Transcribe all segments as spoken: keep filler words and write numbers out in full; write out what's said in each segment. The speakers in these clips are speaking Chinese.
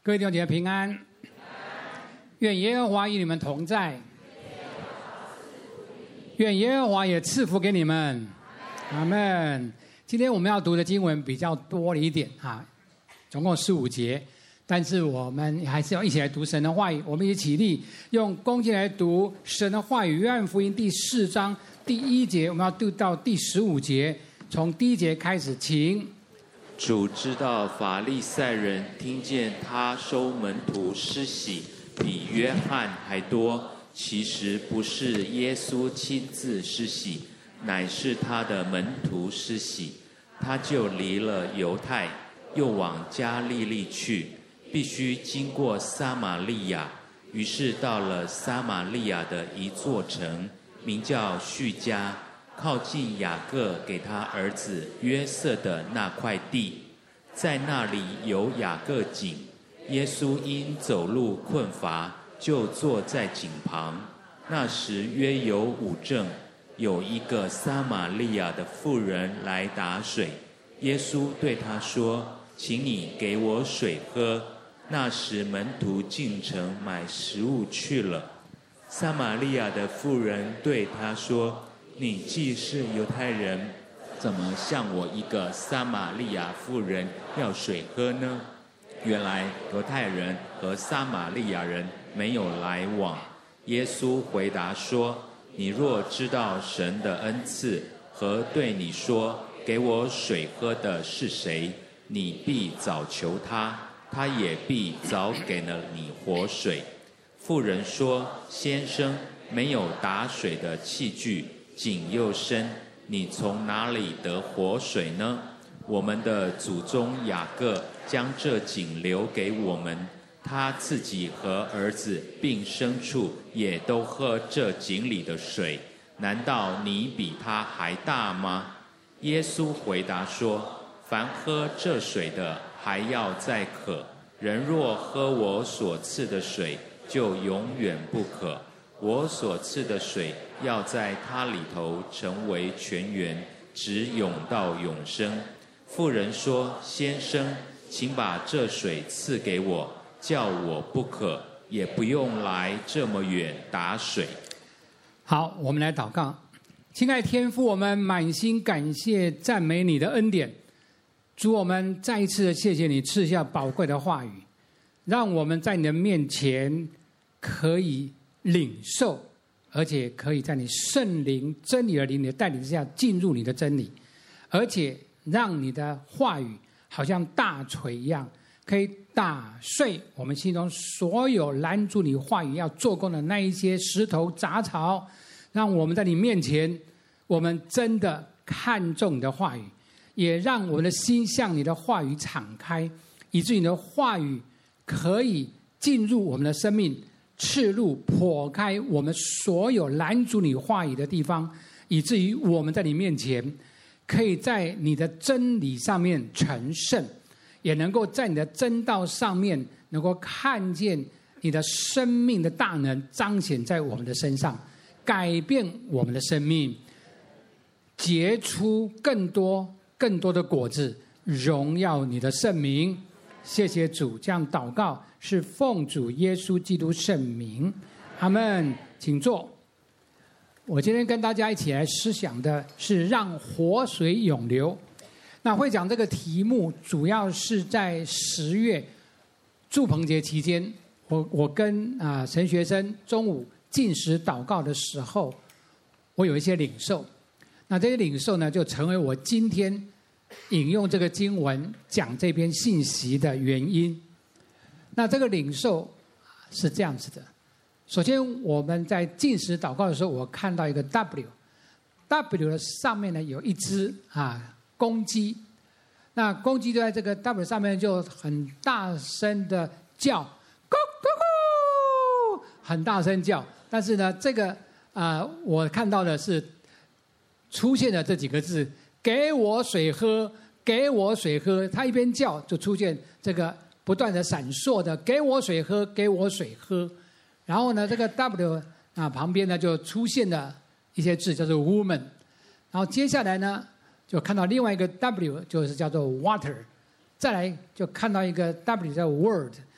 各位弟兄姐妹平安，愿耶和华与你们同在，愿耶和华也赐福给你们，阿们。今天我们要读的经文比较多了一点哈，总共十五节，但是我们还是要一起来读神的话语。我们一起起立，用恭敬来读神的话语。约翰福音第四章第一节，我们要读到第十五节，从第一节开始，请。 主知道法利赛人听见他收门徒施洗比约翰还多，其实不是耶稣亲自施洗，乃是他的门徒施洗。他就离了犹太，又往加利利去，必须经过撒玛利亚。于是到了撒玛利亚的一座城，名叫叙加，靠近雅各给他儿子约瑟的那块地，在那里有雅各井。耶稣因走路困乏，就坐在井旁。那时约有午正，有一个撒玛利亚的妇人来打水。耶稣对他说：“请你给我水喝。”那时门徒进城买食物去了。撒玛利亚的妇人对他说：“你既是犹太人，怎么向我一个撒玛利亚妇人要水喝呢？”原来犹太人和撒玛利亚人没有来往。耶稣回答说：“你若知道神的恩赐和对你说给我水喝的是谁，你必早求他，他也必早给了你活水。”妇人说：“先生，没有打水的器具，井又深，你从哪里得活水呢？我们的祖宗雅各将这井留给我们，他自己和儿子并牲畜也都喝这井里的水，难道你比他还大吗？”耶稣回答说：“凡喝这水的，还要再渴；人若喝我所赐的水，就永远不渴。我所赐的水要在他里头成为泉源，直涌到永生。”妇人说：“先生，请把这水赐给我，叫我不渴，也不用来这么远打水。” 好，我们来祷告。亲爱的天父，我们满心感谢赞美你的恩典。主，我们再一次的谢谢你赐下宝贵的话语，让我们在你的面前可以领受，而且可以在你圣灵真理的灵的带领之下进入你的真理，而且让你的话语好像大锤一样，可以打碎我们心中所有拦住你话语要做工的那一些石头杂草，让我们在你面前，我们真的看重你的话语，也让我们的心向你的话语敞开，以至于你的话语可以进入我们的生命，刺入破开我们所有拦阻你话语的地方，以至于我们在你面前可以在你的真理上面成圣，也能够在你的真道上面能够看见你的生命的大能彰显在我们的身上，改变我们的生命，结出更多更多的果子，荣耀你的圣名。谢谢主，这样祷告是奉主耶稣基督圣名，阿们。请坐。我今天跟大家一起来思想的是让活水涌流。那会讲这个题目主要是在十月住棚节期间，我我跟啊、呃、神学生中午禁食祷告的时候，我有一些领受。那这些领受呢，就成为我今天引用这个经文讲这篇信息的原因。那这个领受是这样子的。首先我们在禁食祷告的时候，我看到一个 W W 的上面呢有一只啊公鸡，那公鸡就在这个 W 上面就很大声的叫，咕咕咕，很大声叫。但是呢这个啊、呃、我看到的是出现了这几个字，给我水喝，给我水喝。它一边叫就出现这个不断的闪烁的给我水喝，给我水喝。然后呢这个 W 啊旁边呢就出现了一些字叫做 woman， 然后接下来呢就看到另外一个 W 就是叫做 water， 再来就看到一个 W 叫 word，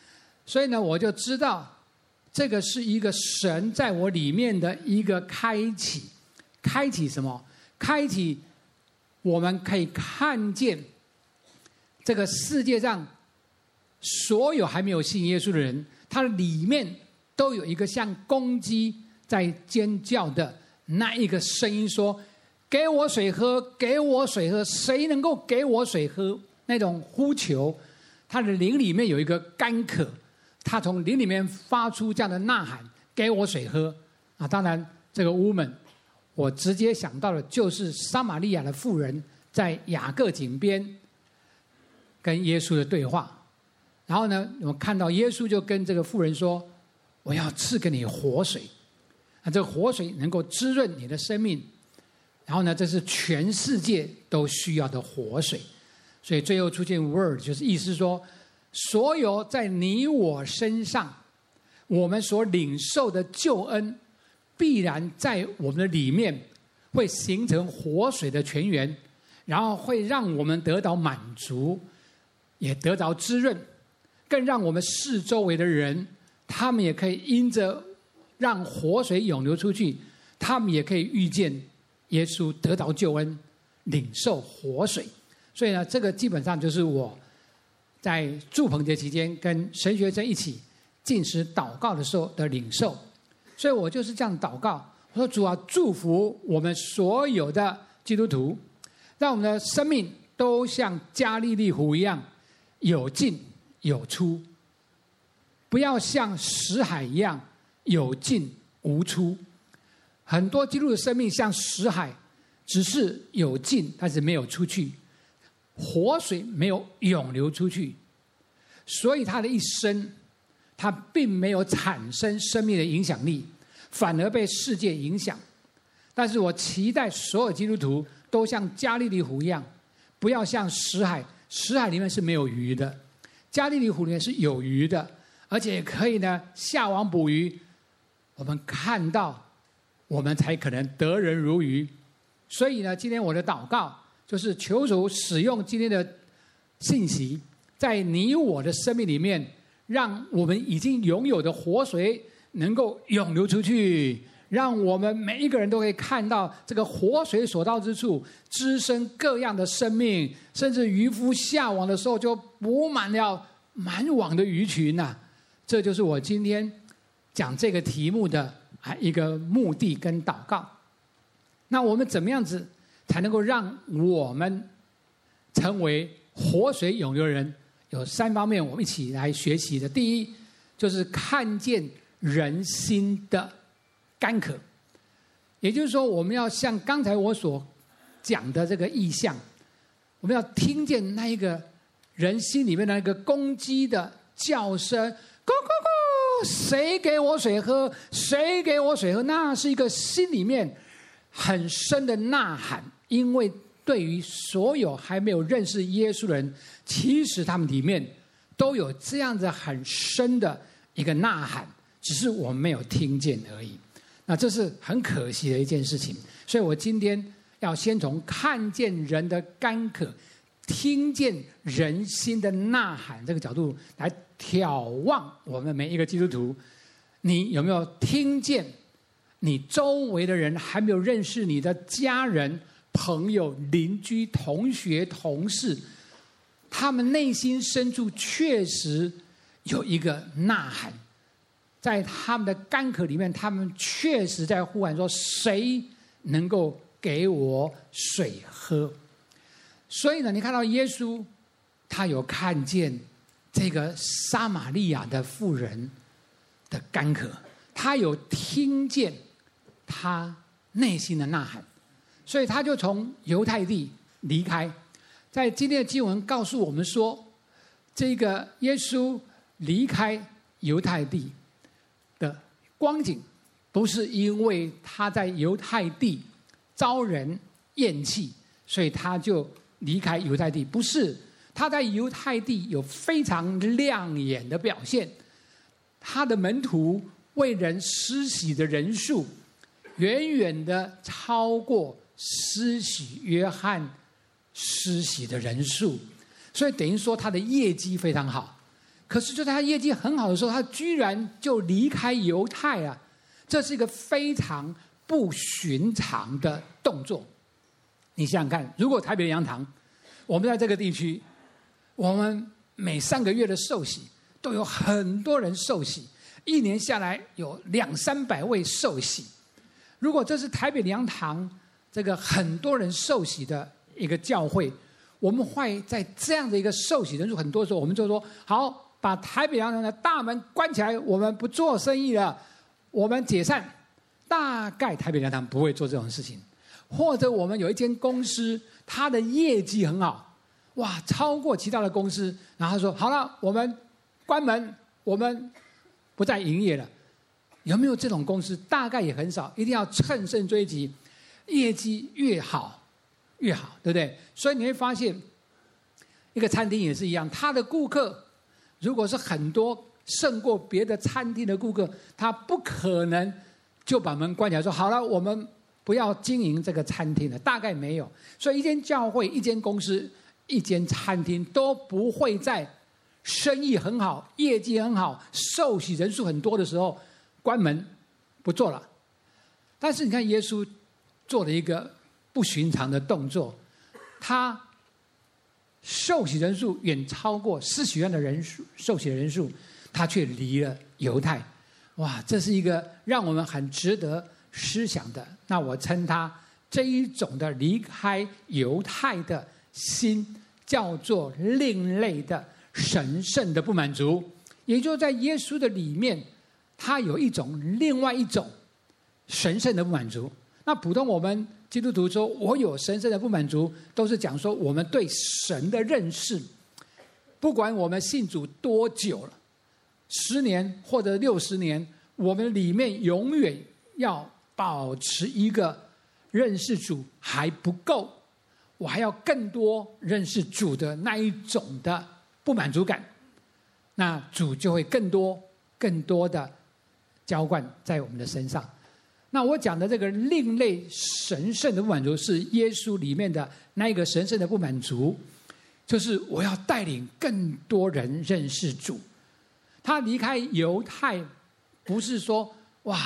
所以呢，我就知道这个是一个神在我里面的一个开启。开启什么？开启我们可以看见这个世界上所有还没有信耶稣的人，他里面都有一个像公鸡在尖叫的那一个声音，说给我水喝，给我水喝，谁能够给我水喝？那种呼求，他的灵里面有一个干渴，他从灵里面发出这样的呐喊，给我水喝啊！当然这个 woman， 我直接想到的就是撒玛利亚的妇人在雅各井边跟耶稣的对话。然后呢，我看到耶稣就跟这个妇人说，我要赐给你活水，啊，这个活水能够滋润你的生命。然后呢，这是全世界都需要的活水。所以最后出现 word， 就是意思说，所有在你我身上我们所领受的救恩，必然在我们的里面会形成活水的泉源，然后会让我们得到满足，也得到滋润，更让我们四周围的人，他们也可以因着让活水涌流出去，他们也可以遇见耶稣，得到救恩，领受活水。所以呢，这个基本上就是我在祝棚节期间跟神学生一起进食祷告的时候的领受。所以我就是这样祷告，我说主啊，祝福我们所有的基督徒，让我们的生命都像加利利湖一样有进有出，不要像死海一样有进无出。很多基督徒的生命像死海，只是有进但是没有出去，活水没有涌流出去，所以他的一生他并没有产生生命的影响力，反而被世界影响。但是我期待所有基督徒都像加利利湖一样，不要像死海，死海里面是没有鱼的，加利利湖里面是有鱼的，而且可以呢下网捕鱼，我们看到我们才可能得人如鱼。所以呢，今天我的祷告就是求主使用今天的信息，在你我的生命里面，让我们已经拥有的活水能够涌流出去，让我们每一个人都可以看到这个活水所到之处滋生各样的生命，甚至渔夫下网的时候就捕满了满网的鱼群啊！这就是我今天讲这个题目的啊一个目的跟祷告。那我们怎么样子才能够让我们成为活水涌流人？有三方面我们一起来学习的。第一，就是看见人心的干渴，也就是说，我们要像刚才我所讲的这个意象，我们要听见那一个人心里面的那个公鸡的叫声，咕咕咕，谁给我水喝？谁给我水喝？那是一个心里面很深的呐喊，因为对于所有还没有认识耶稣的人，其实他们里面都有这样子很深的一个呐喊，只是我们没有听见而已。那这是很可惜的一件事情。所以我今天要先从看见人的干渴，听见人心的呐喊这个角度来眺望我们每一个基督徒。你有没有听见你周围的人还没有认识你的家人、朋友、邻居、同学、同事，他们内心深处确实有一个呐喊，在他们的干渴里面，他们确实在呼喊说，谁能够给我水喝？所以呢，你看到耶稣他有看见这个撒玛利亚的妇人的干渴，他有听见他内心的呐喊，所以他就从犹太地离开。在今天的经文告诉我们说，这个耶稣离开犹太地的光景，不是因为他在犹太地遭人厌弃，所以他就离开犹太地，不是，他在犹太地有非常亮眼的表现，他的门徒为人施洗的人数远远的超过施洗约翰施洗的人数，所以等于说他的业绩非常好。 可是就在他业绩很好的时候，他居然就离开犹太啊，这是一个非常不寻常的动作。你想想看，如果台北的羊堂，我们在这个地区，我们每三个月的受洗都有很多人受洗，一年下来有两三百位受洗。如果这是台北的羊堂这个很多人受洗的一个教会，我们会在这样的一个受洗人数很多的时候，我们就说好，把台北羊堂的大门关起来，我们不做生意了，我们解散。大概台北羊堂不会做这种事情。或者我们有一间公司，它的业绩很好，哇，超过其他的公司，然后说好了，我们关门，我们不再营业了。有没有这种公司？大概也很少，一定要乘胜追击，业绩越好越好，对不对？所以你会发现，一个餐厅也是一样，他的顾客如果是很多，胜过别的餐厅的顾客，他不可能就把门关起来说好了，我们不要经营这个餐厅了，大概没有。所以一间教会、一间公司、一间餐厅都不会在生意很好、业绩很好、受洗人数很多的时候关门不做了。但是你看耶稣做了一个不寻常的动作，他受洗人数远超过施洗院的人数，受洗的人数，他却离了犹太。哇，这是一个让我们很值得思想的。那我称他这一种的离开犹太的心，叫做另类的神圣的不满足。也就是在耶稣的里面，他有一种另外一种神圣的不满足。那普通我们基督徒说我有神圣的不满足，都是讲说我们对神的认识，不管我们信主多久了，十年或者六十年，我们里面永远要保持一个认识主还不够，我还要更多认识主的那一种的不满足感，那主就会更多更多的浇灌在我们的身上。那我讲的这个另类神圣的不满足，是耶稣里面的那一个神圣的不满足，就是我要带领更多人认识主。他离开犹太，不是说哇，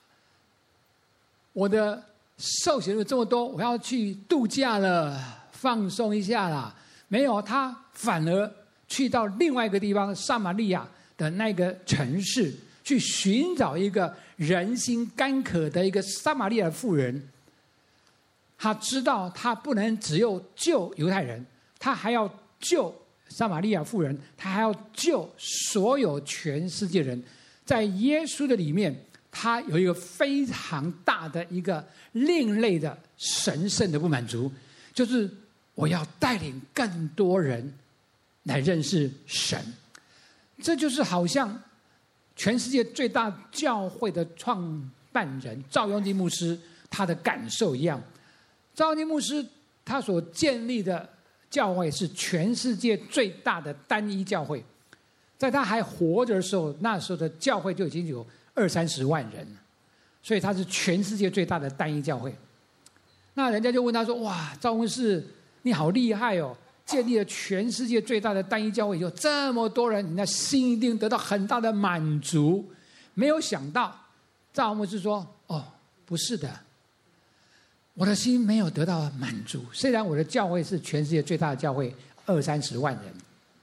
我的受洗人这么多，我要去度假了，放松一下啦。没有，他反而去到另外一个地方，撒玛利亚的那个城市，去寻找一个人心干渴的一个撒玛利亚妇人。他知道他不能只有救犹太人，他还要救撒玛利亚妇人，他还要救所有全世界人。在耶稣的里面，他有一个非常大的一个另类的神圣的不满足，就是我要带领更多人来认识神。这就是好像全世界最大教会的创办人赵雍基牧师他的感受一样。赵雍基牧师他所建立的教会是全世界最大的单一教会，在他还活着的时候，那时候的教会就已经有二三十万人，所以他是全世界最大的单一教会。那人家就问他说：哇，赵牧师你好厉害哦，建立了全世界最大的单一教会，有这么多人，你的心一定得到很大的满足。没有想到赵牧师说：哦，不是的，我的心没有得到满足。虽然我的教会是全世界最大的教会，二三十万人。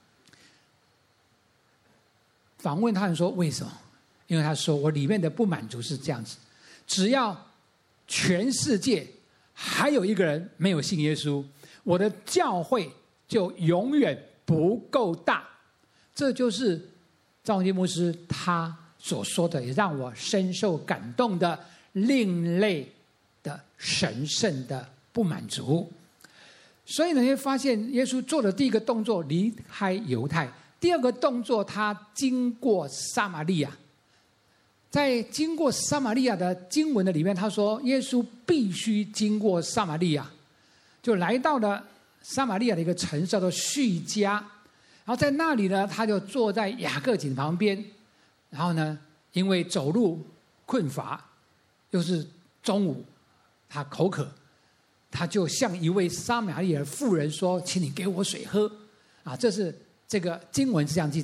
访问他们说为什么？因为他说我里面的不满足是这样子，只要全世界还有一个人没有信耶稣，我的教会就永远不够大。这就是赵雍基牧师他所说的，也让我深受感动的另类的神圣的不满足。所以你会发现耶稣做的第一个动作离开犹太，第二个动作他经过撒玛利亚。在经过撒玛利亚的经文的里面，他说耶稣必须经过撒玛利亚，就来到了撒玛利亚的一个城市叫做叙加。然后在那里呢，他就坐在雅各井旁边，然后呢因为走路困乏，又是中午，他口渴，他就向一位撒玛利亚妇人说：请你给我水喝。啊，这是这个经文是这样记载。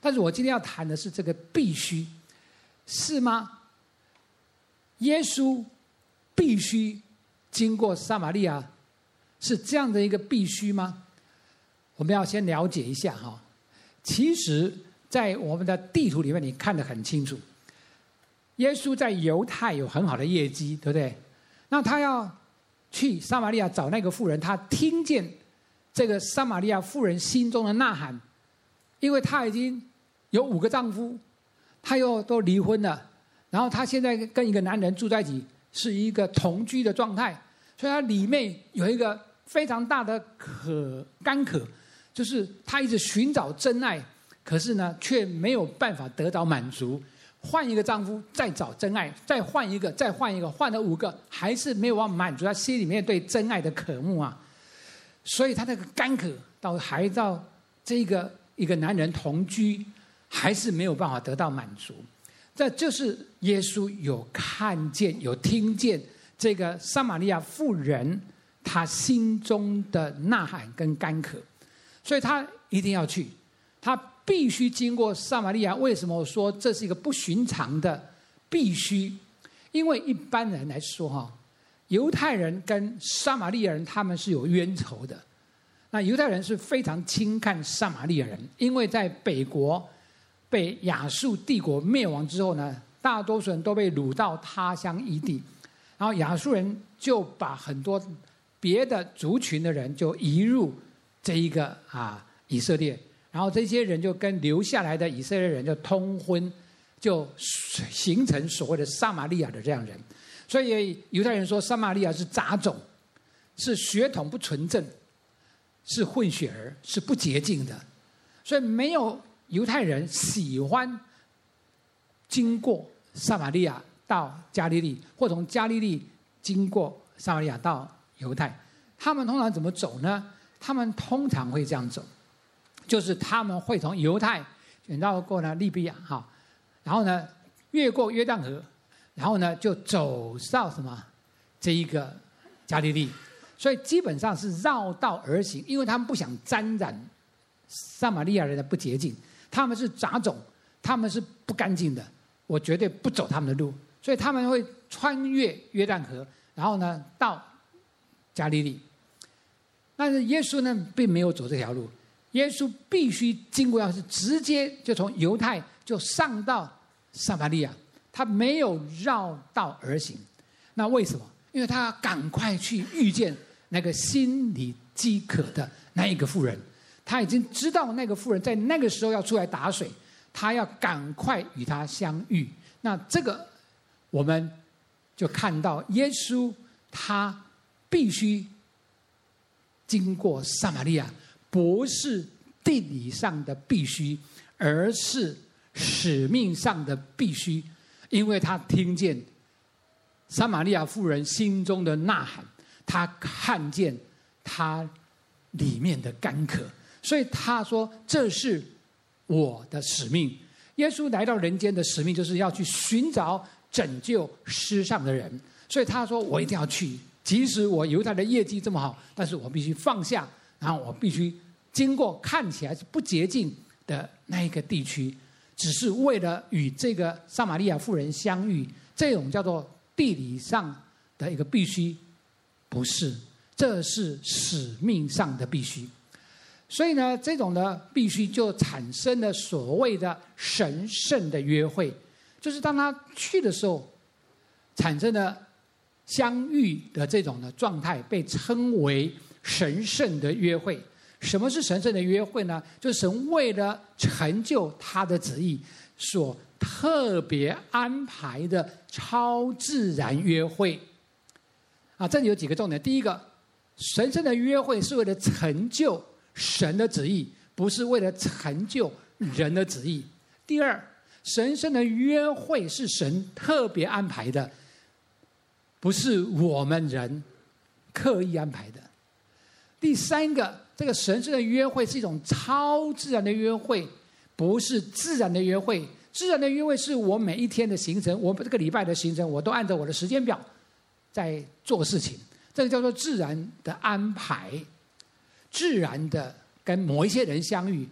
但是我今天要谈的是这个必须，是吗？耶稣必须经过撒玛利亚，是这样的一个必须吗？我们要先了解一下哈。其实在我们的地图里面你看得很清楚，耶稣在犹太有很好的业绩，对不对？那他要去撒玛利亚找那个妇人，他听见这个撒玛利亚妇人心中的呐喊，因为他已经有五个丈夫，他又都离婚了，然后他现在跟一个男人住在一起，是一个同居的状态，所以他里面有一个非常大的渴干渴，就是他一直寻找真爱，可是呢却没有办法得到满足，换一个丈夫再找真爱，再换一个再换一个，换了五个还是没有办法满足他心里面对真爱的渴慕啊。所以他那个干渴到还到这个一个男人同居，还是没有办法得到满足。这就是耶稣有看见有听见这个撒玛利亚妇人她心中的呐喊跟干渴，所以他一定要去，他必须经过撒玛利亚。为什么我说这是一个不寻常的必须？因为一般人来说哈，犹太人跟撒玛利亚人他们是有冤仇的。那犹太人是非常轻看撒玛利亚人，因为在北国被亚述帝国灭亡之后呢，大多数人都被掳到他乡异地，然后亚述人就把很多别的族群的人就移入这一个啊以色列，然后这些人就跟留下来的以色列人就通婚，就形成所谓的撒玛利亚的这样人。所以犹太人说撒玛利亚是杂种，是血统不纯正，是混血儿，是不洁净的。所以没有犹太人喜欢经过撒玛利亚到加利利，或从加利利经过撒玛利亚到犹太。他们通常怎么走呢？他们通常会这样走，就是他们会从犹太绕过呢利比亚哈，然后呢越过约旦河，然后呢就走到什么这一个加利利。所以基本上是绕道而行，因为他们不想沾染撒玛利亚人的不洁净，他们是杂种，他们是不干净的，我绝对不走他们的路，所以他们会穿越约旦河，然后呢到加利利。但是耶稣呢并没有走这条路，耶稣必须经过，要是直接就从犹太就上到撒玛利亚，他没有绕道而行。那为什么？因为他要赶快去遇见那个心里饥渴的那一个妇人，他已经知道那个妇人在那个时候要出来打水，他要赶快与她相遇。那这个我们就看到耶稣他必须经过撒玛利亚，不是地理上的必须，而是使命上的必须，因为他听见撒玛利亚妇人心中的呐喊，他看见他里面的干渴，所以他说这是我的使命。耶稣来到人间的使命就是要去寻找拯救失丧的人，所以他说我一定要去，即使我犹太的业绩这么好，但是我必须放下，然后我必须经过看起来是不洁净的那一个地区，只是为了与这个撒玛利亚妇人相遇。这种叫做地理上的一个必须，不是，这是使命上的必须。所以呢，这种的必须就产生了所谓的神圣的约会，就是当他去的时候产生了相遇的这种的状态，被称为神圣的约会。什么是神圣的约会呢？就是神为了成就他的旨意所特别安排的超自然约会啊。这里有几个重点。第一个，神圣的约会是为了成就神的旨意，不是为了成就人的旨意。第二，神圣的约会是神特别安排的，不是我们人刻意安排的。第三个，这个神圣的约会是一种超自然的约会，不是自然的约会。自然的约会是我每一天的行程，我这个礼拜的行程，我都按照我的时间表在做事情，这个叫做自然的安排，自然的跟某一些人相遇。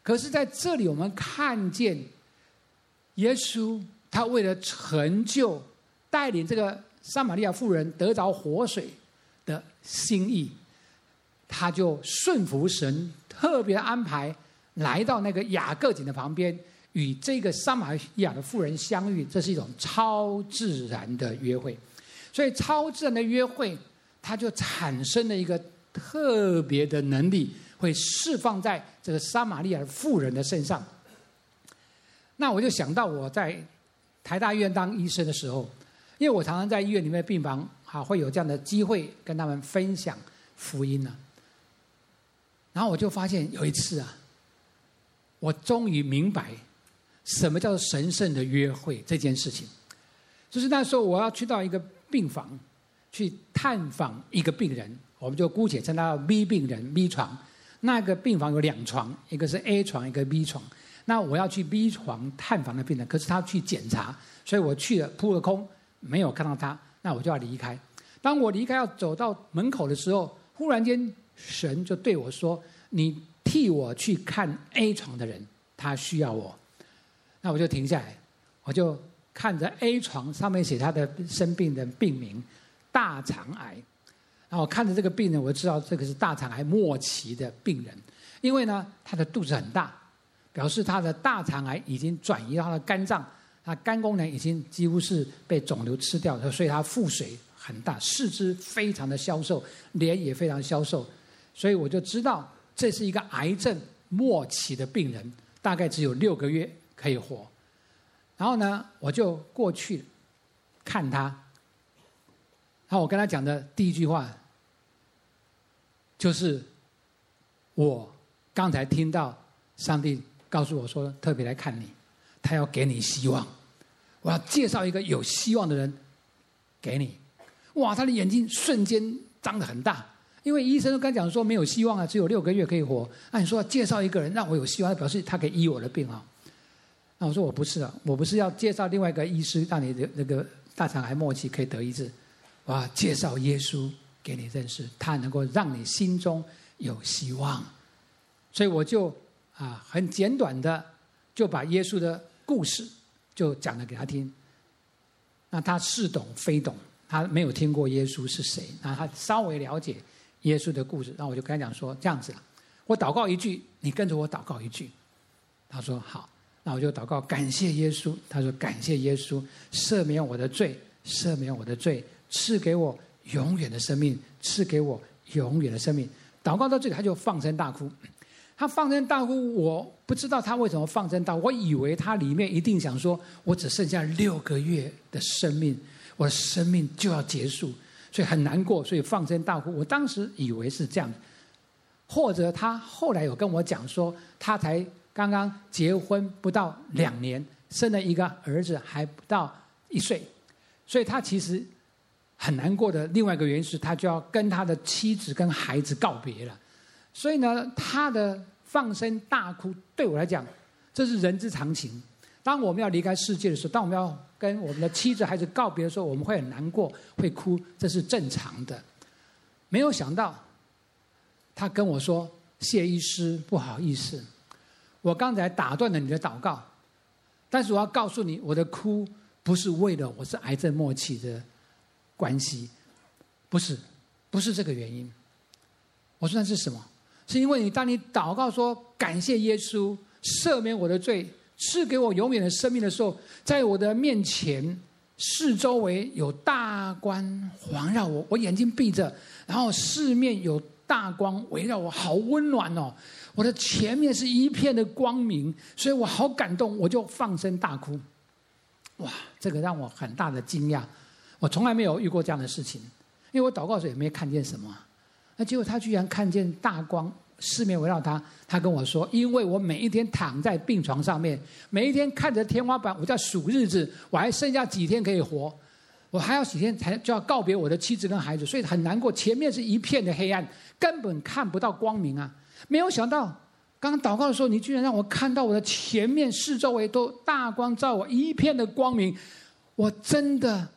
可是在这里我们看见耶稣他为了成就带领这个撒玛利亚妇人得着活水的心意，他就顺服神特别安排来到那个雅各井的旁边，与这个撒玛利亚的妇人相遇。这是一种超自然的约会，所以超自然的约会它就产生了一个特别的能力，会释放在这个撒玛利亚的妇人的身上。那我就想到我在台大医院当医生的时候，因为我常常在医院里面的病房啊，会有这样的机会跟他们分享福音呢、啊。然后我就发现有一次啊，我终于明白什么叫做神圣的约会这件事情。就是那时候我要去到一个病房去探访一个病人，我们就姑且称他 B 病人 B 床。那个病房有两床，一个是 A 床，一个 B 床。那我要去 B 床探访的病人，可是他去检查，所以我去了扑个空，没有看到他，那我就要离开。当我离开要走到门口的时候，忽然间神就对我说：你替我去看 A 床的人，他需要我。那我就停下来，我就看着 A 床上面写他的生病的病名大肠癌。然后我看着这个病人，我就知道这个是大肠癌末期的病人，因为呢他的肚子很大，表示他的大肠癌已经转移到他的肝脏，他肝功能已经几乎是被肿瘤吃掉了，所以他腹水很大，四肢非常的消瘦，脸也非常消瘦，所以我就知道这是一个癌症末期的病人，大概只有六个月可以活。然后呢，我就过去看他，然后我跟他讲的第一句话就是我刚才听到上帝告诉我说特别来看你，他要给你希望，我要介绍一个有希望的人给你。哇，他的眼睛瞬间张得很大，因为医生都跟他讲说没有希望啊，只有六个月可以活。那你说要介绍一个人让我有希望，表示他可以医我的病啊。那我说我不是啊，我不是要介绍另外一个医师让你的那个大肠癌末期可以得医治，我要介绍耶稣给你认识，他能够让你心中有希望。所以我就啊很简短的就把耶稣的故事就讲了给他听。那他似懂非懂，他没有听过耶稣是谁，那他稍微了解耶稣的故事。然后我就跟他讲说这样子了，我祷告一句，你跟着我祷告一句。他说好。那我就祷告感谢耶稣，他说感谢耶稣赦免我的罪，赦免我的罪，赐给我永远的生命，赐给我永远的生命。祷告到这里他就放声大哭，他放声大哭，我不知道他为什么放声大哭，我以为他里面一定想说我只剩下六个月的生命，我的生命就要结束，所以很难过，所以放声大哭。我当时以为是这样，或者他后来有跟我讲说他才刚刚结婚不到两年，生了一个儿子还不到一岁，所以他其实很难过的另外一个原因是他就要跟他的妻子跟孩子告别了。所以呢他的放声大哭对我来讲这是人之常情，当我们要离开世界的时候，当我们要跟我们的妻子孩子告别的时候，我们会很难过会哭，这是正常的。没有想到他跟我说谢医师不好意思，我刚才打断了你的祷告，但是我要告诉你，我的哭不是为了我是癌症末期的关系，不是，不是这个原因。我说那是什么？是因为你当你祷告说感谢耶稣赦免我的罪，赐给我永远的生命的时候，在我的面前四周围有大光环绕我，我眼睛闭着，然后四面有大光围绕我，好温暖哦。我的前面是一片的光明，所以我好感动，我就放声大哭。哇，这个让我很大的惊讶，我从来没有遇过这样的事情，因为我祷告的时候也没看见什么，那结果他居然看见大光四面围绕他。他跟我说，因为我每一天躺在病床上面，每一天看着天花板，我在数日子，我还剩下几天可以活，我还要几天才就要告别我的妻子跟孩子，所以很难过，前面是一片的黑暗，根本看不到光明啊。没有想到刚刚祷告的时候，你居然让我看到我的前面四周围都大光照我，一片的光明，我真的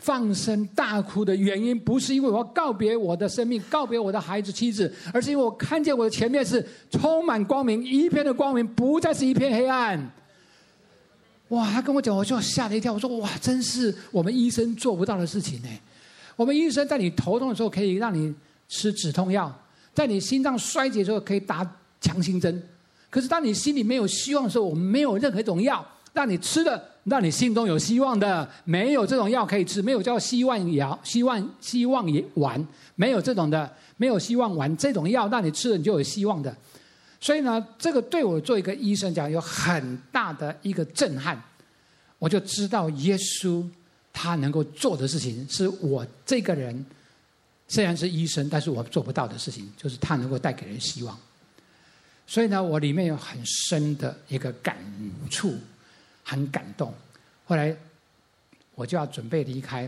放声大哭的原因，不是因为我要告别我的生命，告别我的孩子妻子，而是因为我看见我的前面是充满光明，一片的光明，不再是一片黑暗。哇，他跟我讲，我就吓了一跳。我说哇，真是我们医生做不到的事情呢。我们医生在你头痛的时候可以让你吃止痛药，在你心脏衰竭的时候可以打强心针，可是当你心里没有希望的时候，我们没有任何一种药让你吃的让你心中有希望的，没有这种药可以吃，没有叫希望药、希望希望丸，没有这种的，没有希望丸这种药让你吃了你就有希望的。所以呢，这个对我做一个医生讲有很大的一个震撼，我就知道耶稣他能够做的事情，是我这个人虽然是医生，但是我做不到的事情，就是他能够带给人希望。所以呢，我里面有很深的一个感触，很感动。后来我就要准备离开，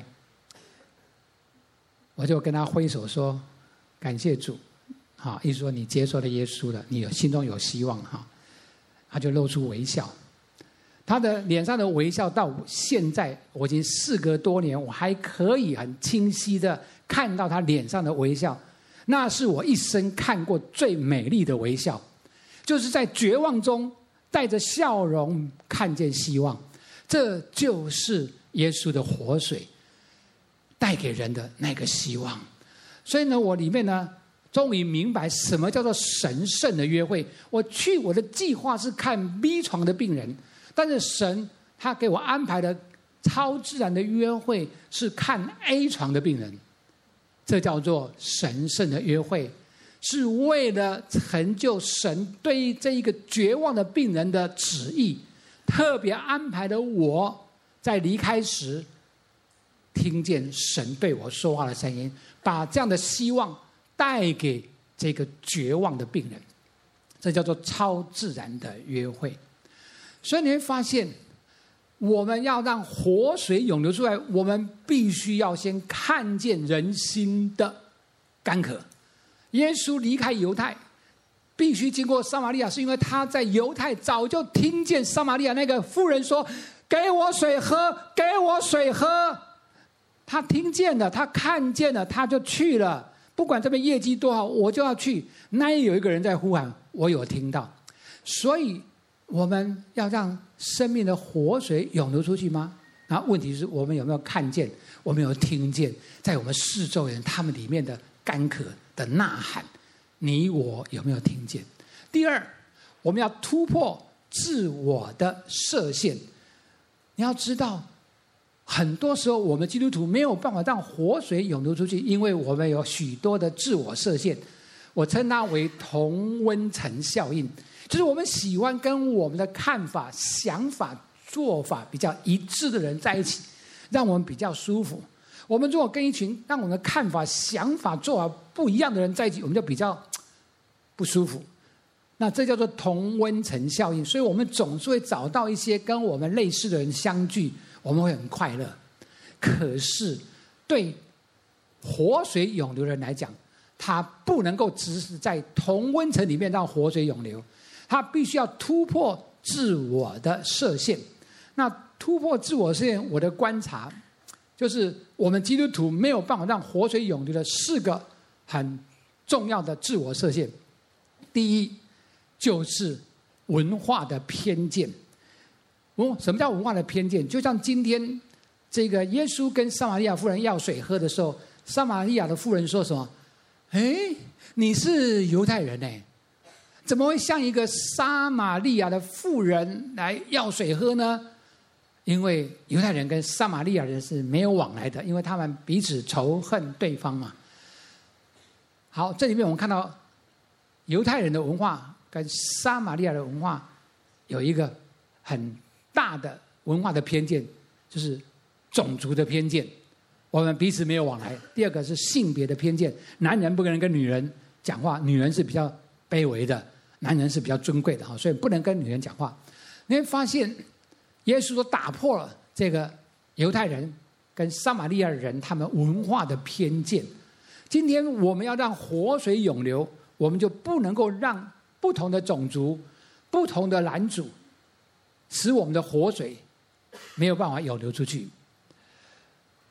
我就跟他挥手说：“感谢主。”好，意思说你接受了耶稣了，你有心中有希望哈。他就露出微笑，他的脸上的微笑到现在我已经事隔多年，我还可以很清晰的看到他脸上的微笑，那是我一生看过最美丽的微笑，就是在绝望中带着笑容看见希望，这就是耶稣的活水带给人的那个希望。所以呢，我里面呢终于明白什么叫做神圣的约会。我去我的计划是看 B 床的病人，但是神他给我安排的超自然的约会是看 A 床的病人，这叫做神圣的约会，是为了成就神对于这一个绝望的病人的旨意，特别安排了我在离开时听见神对我说话的声音，把这样的希望带给这个绝望的病人，这叫做超自然的约会。所以你会发现，我们要让活水涌流出来，我们必须要先看见人心的干渴。耶稣离开犹太必须经过撒玛利亚，是因为他在犹太早就听见撒玛利亚那个妇人说：“给我水喝，给我水喝。”他听见了，他看见了，他就去了。不管这边业绩多好，我就要去。那里有一个人在呼喊，我有听到。所以我们要让生命的活水涌流出去吗？那问题是我们有没有看见，我们有听见，在我们四周人他们里面的干渴的呐喊，你我有没有听见？第二，我们要突破自我的设限。你要知道，很多时候我们基督徒没有办法让活水涌流出去，因为我们有许多的自我设限。我称它为同温层效应，就是我们喜欢跟我们的看法、想法、做法比较一致的人在一起，让我们比较舒服。我们如果跟一群让我们的看法、想法、做法不一样的人在一起，我们就比较不舒服。那这叫做同温层效应，所以我们总是会找到一些跟我们类似的人相聚，我们会很快乐。可是对活水涌流的人来讲，他不能够只是在同温层里面让活水涌流，他必须要突破自我的设限。那突破自我设限，我的观察就是我们基督徒没有办法让活水涌流的四个很重要的自我设限。第一就是文化的偏见。什么叫文化的偏见？就像今天这个耶稣跟撒玛利亚妇人要水喝的时候，撒玛利亚的妇人说什么？哎，你是犹太人哎，怎么会向一个撒玛利亚的妇人来要水喝呢？因为犹太人跟撒玛利亚人是没有往来的，因为他们彼此仇恨对方嘛。好，这里面我们看到犹太人的文化跟撒玛利亚的文化有一个很大的文化的偏见，就是种族的偏见，我们彼此没有往来。第二个是性别的偏见，男人不能跟女人讲话，女人是比较卑微的，男人是比较尊贵的，所以不能跟女人讲话。你会发现耶稣都打破了这个犹太人跟撒玛利亚人他们文化的偏见。今天我们要让活水涌流，我们就不能够让不同的种族、不同的拦阻，使我们的活水没有办法涌流出去。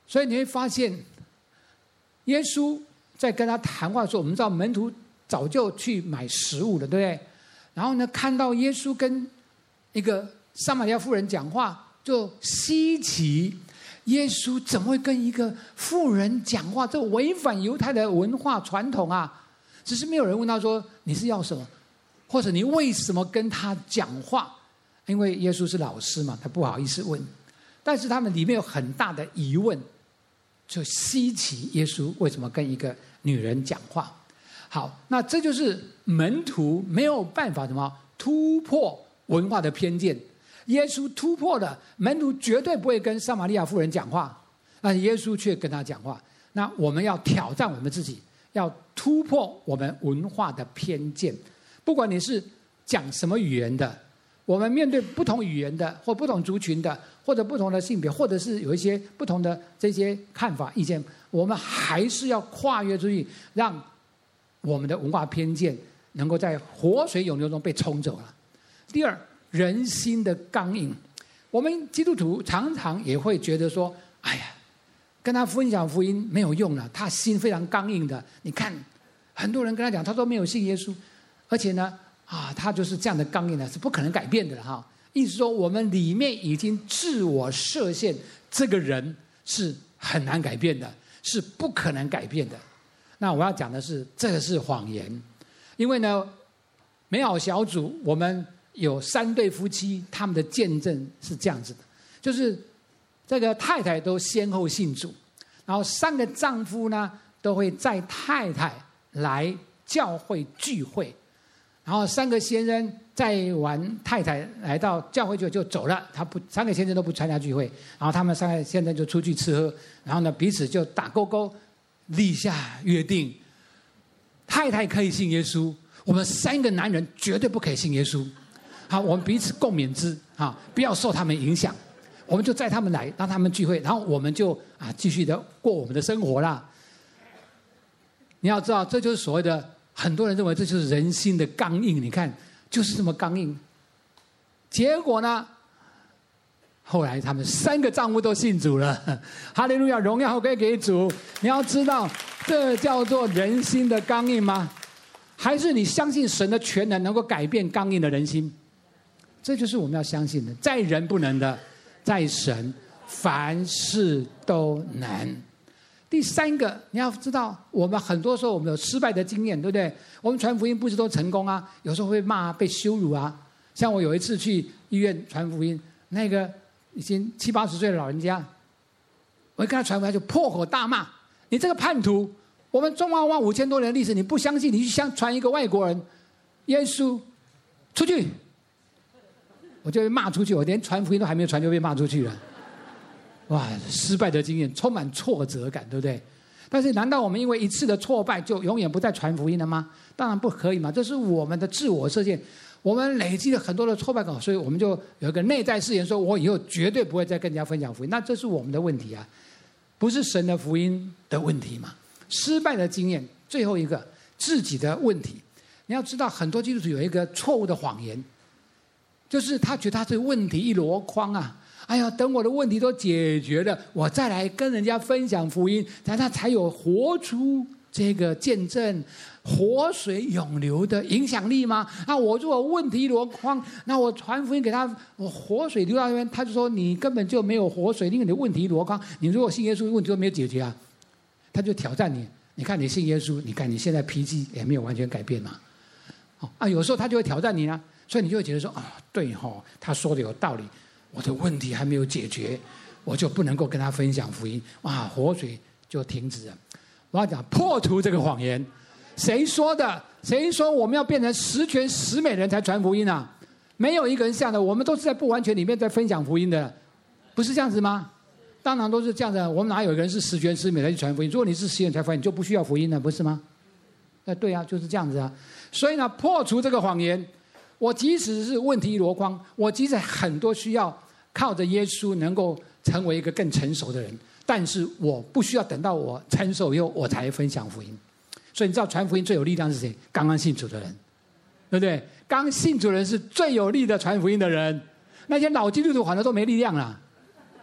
所以你会发现，耶稣在跟他谈话的时候，我们知道门徒早就去买食物了，对不对？然后呢，看到耶稣跟一个撒玛利亚妇人讲话，就稀奇，耶稣怎么会跟一个妇人讲话？这违反犹太的文化传统啊！只是没有人问他说你是要什么，或者你为什么跟他讲话？因为耶稣是老师嘛，他不好意思问。但是他们里面有很大的疑问，就稀奇耶稣为什么跟一个女人讲话。好，那这就是门徒没有办法什么突破文化的偏见。耶稣突破了，门徒绝对不会跟撒玛利亚妇人讲话，但耶稣却跟他讲话。那我们要挑战我们自己，要突破我们文化的偏见。不管你是讲什么语言的，我们面对不同语言的，或不同族群的，或者不同的性别，或者是有一些不同的这些看法意见，我们还是要跨越出去，让我们的文化偏见能够在活水涌流中被冲走了。第二，人心的刚硬。我们基督徒常常也会觉得说，哎呀，跟他分享福音没有用了，他心非常刚硬的。你看很多人跟他讲，他说没有信耶稣，而且呢啊，他就是这样的刚硬的，是不可能改变的哈。意思说我们里面已经自我设限，这个人是很难改变的，是不可能改变的。那我要讲的是，这个是谎言。因为呢，美好小组我们有三对夫妻，他们的见证是这样子的，就是这个太太都先后信主，然后三个丈夫呢都会载太太来教会聚会，然后三个先生载完太太来到教会就就走了，他不三个先生都不参加聚会，然后他们三个先生就出去吃喝，然后呢彼此就打勾勾，立下约定，太太可以信耶稣，我们三个男人绝对不可以信耶稣。好，我们彼此共勉之啊，不要受他们影响。我们就载他们来，让他们聚会，然后我们就啊继续的过我们的生活啦。你要知道，这就是所谓的很多人认为这就是人心的刚硬。你看，就是这么刚硬。结果呢，后来他们三个丈夫都信主了，哈利路亚，荣耀归给主。你要知道，这叫做人心的刚硬吗？还是你相信神的全能能够改变刚硬的人心？这就是我们要相信的，在人不能的，在神凡事都能。第三个，你要知道，我们很多时候我们有失败的经验，对不对？我们传福音不是都成功啊，有时候会骂、被羞辱啊。像我有一次去医院传福音，那个已经七八十岁的老人家，我一跟他传福音，他就破口大骂：“你这个叛徒！我们中华文化五千多年的历史，你不相信，你去相传一个外国人耶稣出去！”我就被骂出去，我连传福音都还没有传就被骂出去了。哇，失败的经验，充满挫折感，对不对？但是难道我们因为一次的挫败就永远不再传福音了吗？当然不可以嘛，这是我们的自我设限。我们累积了很多的挫败感，所以我们就有一个内在誓言，说我以后绝对不会再跟人家分享福音。那这是我们的问题啊，不是神的福音的问题嘛？失败的经验，最后一个自己的问题。你要知道，很多基督徒有一个错误的谎言，就是他觉得他这个问题一箩筐啊，哎呀，等我的问题都解决了，我再来跟人家分享福音，他他才有活出这个见证活水涌流的影响力吗？那我如果问题一箩筐，那我传福音给他，我活水流到那边，他就说你根本就没有活水，因为你的问题一箩筐，你如果信耶稣，问题都没有解决啊。他就挑战你，你看你信耶稣，你看你现在脾气也没有完全改变嘛。哦啊，有时候他就会挑战你呢，所以你就会觉得说啊，对哈、哦，他说的有道理，我的问题还没有解决，我就不能够跟他分享福音，哇，活水就停止了。我要讲破除这个谎言，谁说的？谁说我们要变成十全十美人才传福音啊？没有一个人这样的，我们都是在不完全里面在分享福音的，不是这样子吗？当然都是这样的，我们哪有一个人是十全十美来去传福音？如果你是十全才福音，你就不需要福音了，不是吗？哎，对啊，就是这样子啊。所以呢，破除这个谎言，我即使是问题一箩筐，我即使很多需要靠着耶稣能够成为一个更成熟的人，但是我不需要等到我成熟以后我才分享福音。所以你知道传福音最有力量是谁？刚刚信主的人，对不对？刚信主的人是最有力的传福音的人，那些老基督徒反而都没力量了。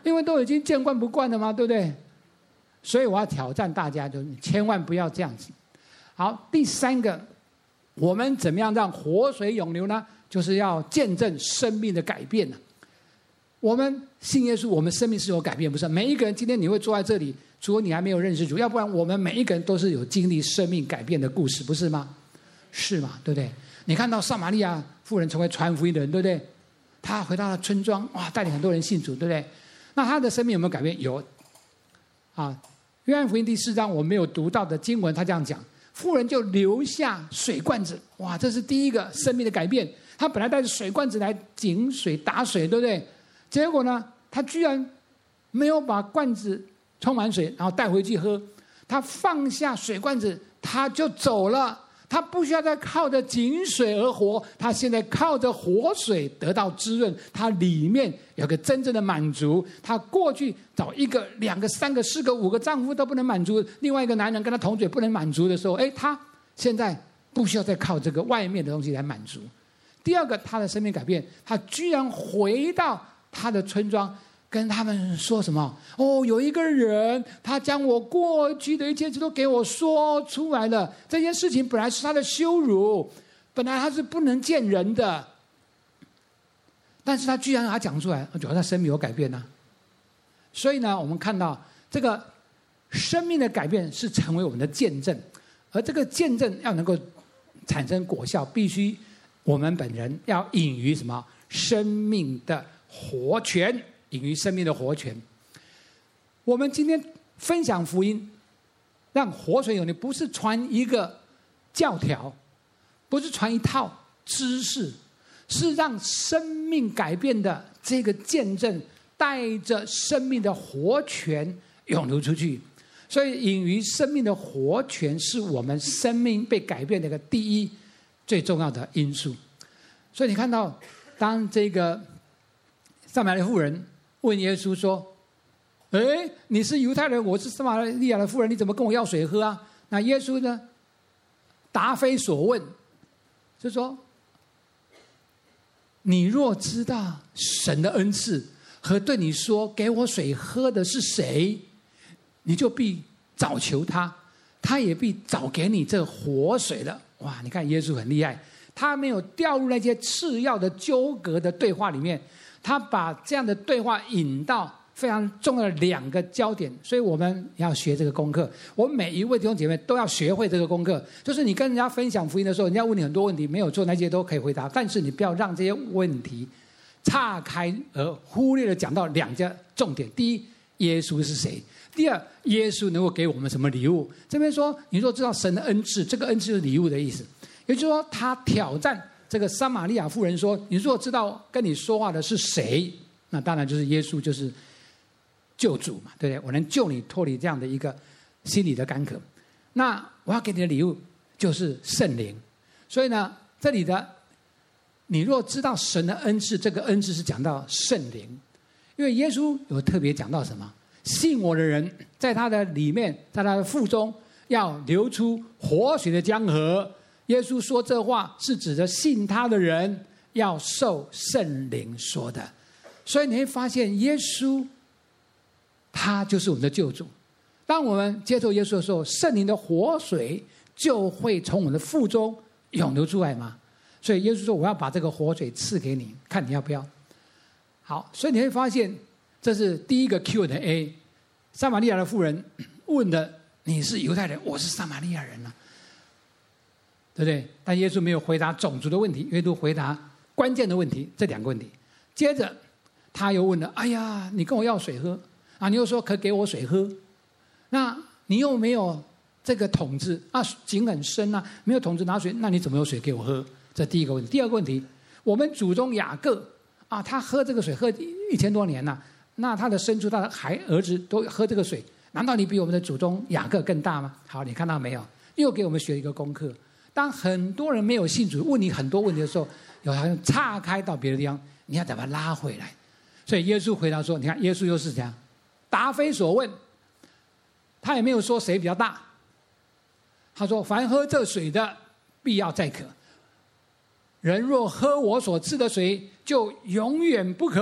因为都已经见惯不惯了嘛，对不对？所以我要挑战大家，就是千万不要这样子。好，第三个，我们怎么样让活水涌流呢？就是要见证生命的改变呢。我们信耶稣，我们生命是有改变，不是？每一个人今天你会坐在这里，除了你还没有认识主，要不然我们每一个人都是有经历生命改变的故事，不是吗？是嘛？对不对？你看到撒玛利亚妇人成为传福音的人，对不对？她回到了村庄，哇，带领很多人信主，对不对？那她的生命有没有改变？有。啊，约翰福音第四章我没有读到的经文，他这样讲：妇人就留下水罐子，哇，这是第一个生命的改变。她本来带着水罐子来井水打水，对不对？结果呢，她居然没有把罐子充满水，然后带回去喝。她放下水罐子，她就走了。她不需要再靠着井水而活，她现在靠着活水得到滋润，她里面有个真正的满足。她过去找一个、两个、三个、四个、五个丈夫都不能满足，另外一个男人跟她同嘴不能满足的时候，哎，她现在不需要再靠这个外面的东西来满足。第二个，她的生命改变，她居然回到她的村庄，跟他们说什么？哦，有一个人，他将我过去的一切都给我说出来了。这件事情本来是他的羞辱，本来他是不能见人的，但是他居然把它讲出来，我觉得他生命有改变呢、啊。所以呢，我们看到这个生命的改变是成为我们的见证，而这个见证要能够产生果效，必须我们本人要隐于什么？生命的活泉。隐于生命的活泉。我们今天分享福音，让活水涌流，不是传一个教条，不是传一套知识，是让生命改变的这个见证，带着生命的活泉涌流出去。所以隐于生命的活泉是我们生命被改变的一个第一最重要的因素。所以你看到，当这个撒玛利亚妇人问耶稣说：“哎，你是犹太人，我是撒玛利亚的妇人，你怎么跟我要水喝啊？”那耶稣呢，答非所问，就说：“你若知道神的恩赐和对你说给我水喝的是谁，你就必早求他，他也必早给你这活水了。”哇，你看耶稣很厉害，他没有掉入那些次要的纠葛的对话里面。他把这样的对话引到非常重要的两个焦点，所以我们要学这个功课。我们每一位弟兄姐妹都要学会这个功课，就是你跟人家分享福音的时候，人家问你很多问题，没有做那些都可以回答，但是你不要让这些问题岔开而忽略了讲到两个重点：第一，耶稣是谁；第二，耶稣能够给我们什么礼物。这边说，你若知道神的恩赐，这个恩赐就是礼物的意思，也就是说，他挑战这个撒玛利亚妇人说：“你如果知道跟你说话的是谁，那当然就是耶稣，就是救主嘛，对不对？我能救你脱离这样的一个心理的干渴。那我要给你的礼物就是圣灵。所以呢，这里的你若知道神的恩赐，这个恩赐是讲到圣灵，因为耶稣有特别讲到什么？信我的人，在他的里面，在他的腹中要流出活水的江河。”耶稣说这话是指着信他的人要受圣灵说的。所以你会发现耶稣他就是我们的救主。当我们接受耶稣的时候，圣灵的活水就会从我们的腹中涌流出来嘛。所以耶稣说我要把这个活水赐给你，看你要不要。好，所以你会发现这是第一个 Q and A。 撒玛利亚的妇人问的，你是犹太人，我是撒玛利亚人啊，对不对？但耶稣没有回答种族的问题，耶稣回答关键的问题，这两个问题。接着他又问了：哎呀，你跟我要水喝啊？你又说可给我水喝，那你又没有这个桶子啊，井很深啊，没有桶子拿水，那你怎么有水给我喝？这第一个问题。第二个问题，我们祖宗雅各啊，他喝这个水喝一千多年了、啊，那他的牲畜、他的孩儿子都喝这个水，难道你比我们的祖宗雅各更大吗？好，你看到没有？又给我们学一个功课。当很多人没有信主，问你很多问题的时候，有好像岔开到别的地方，你要把它拉回来。所以耶稣回答说：“你看，耶稣又是这样，答非所问。他也没有说谁比较大。他说：凡喝这水的，必要再渴；人若喝我所赐的水，就永远不渴。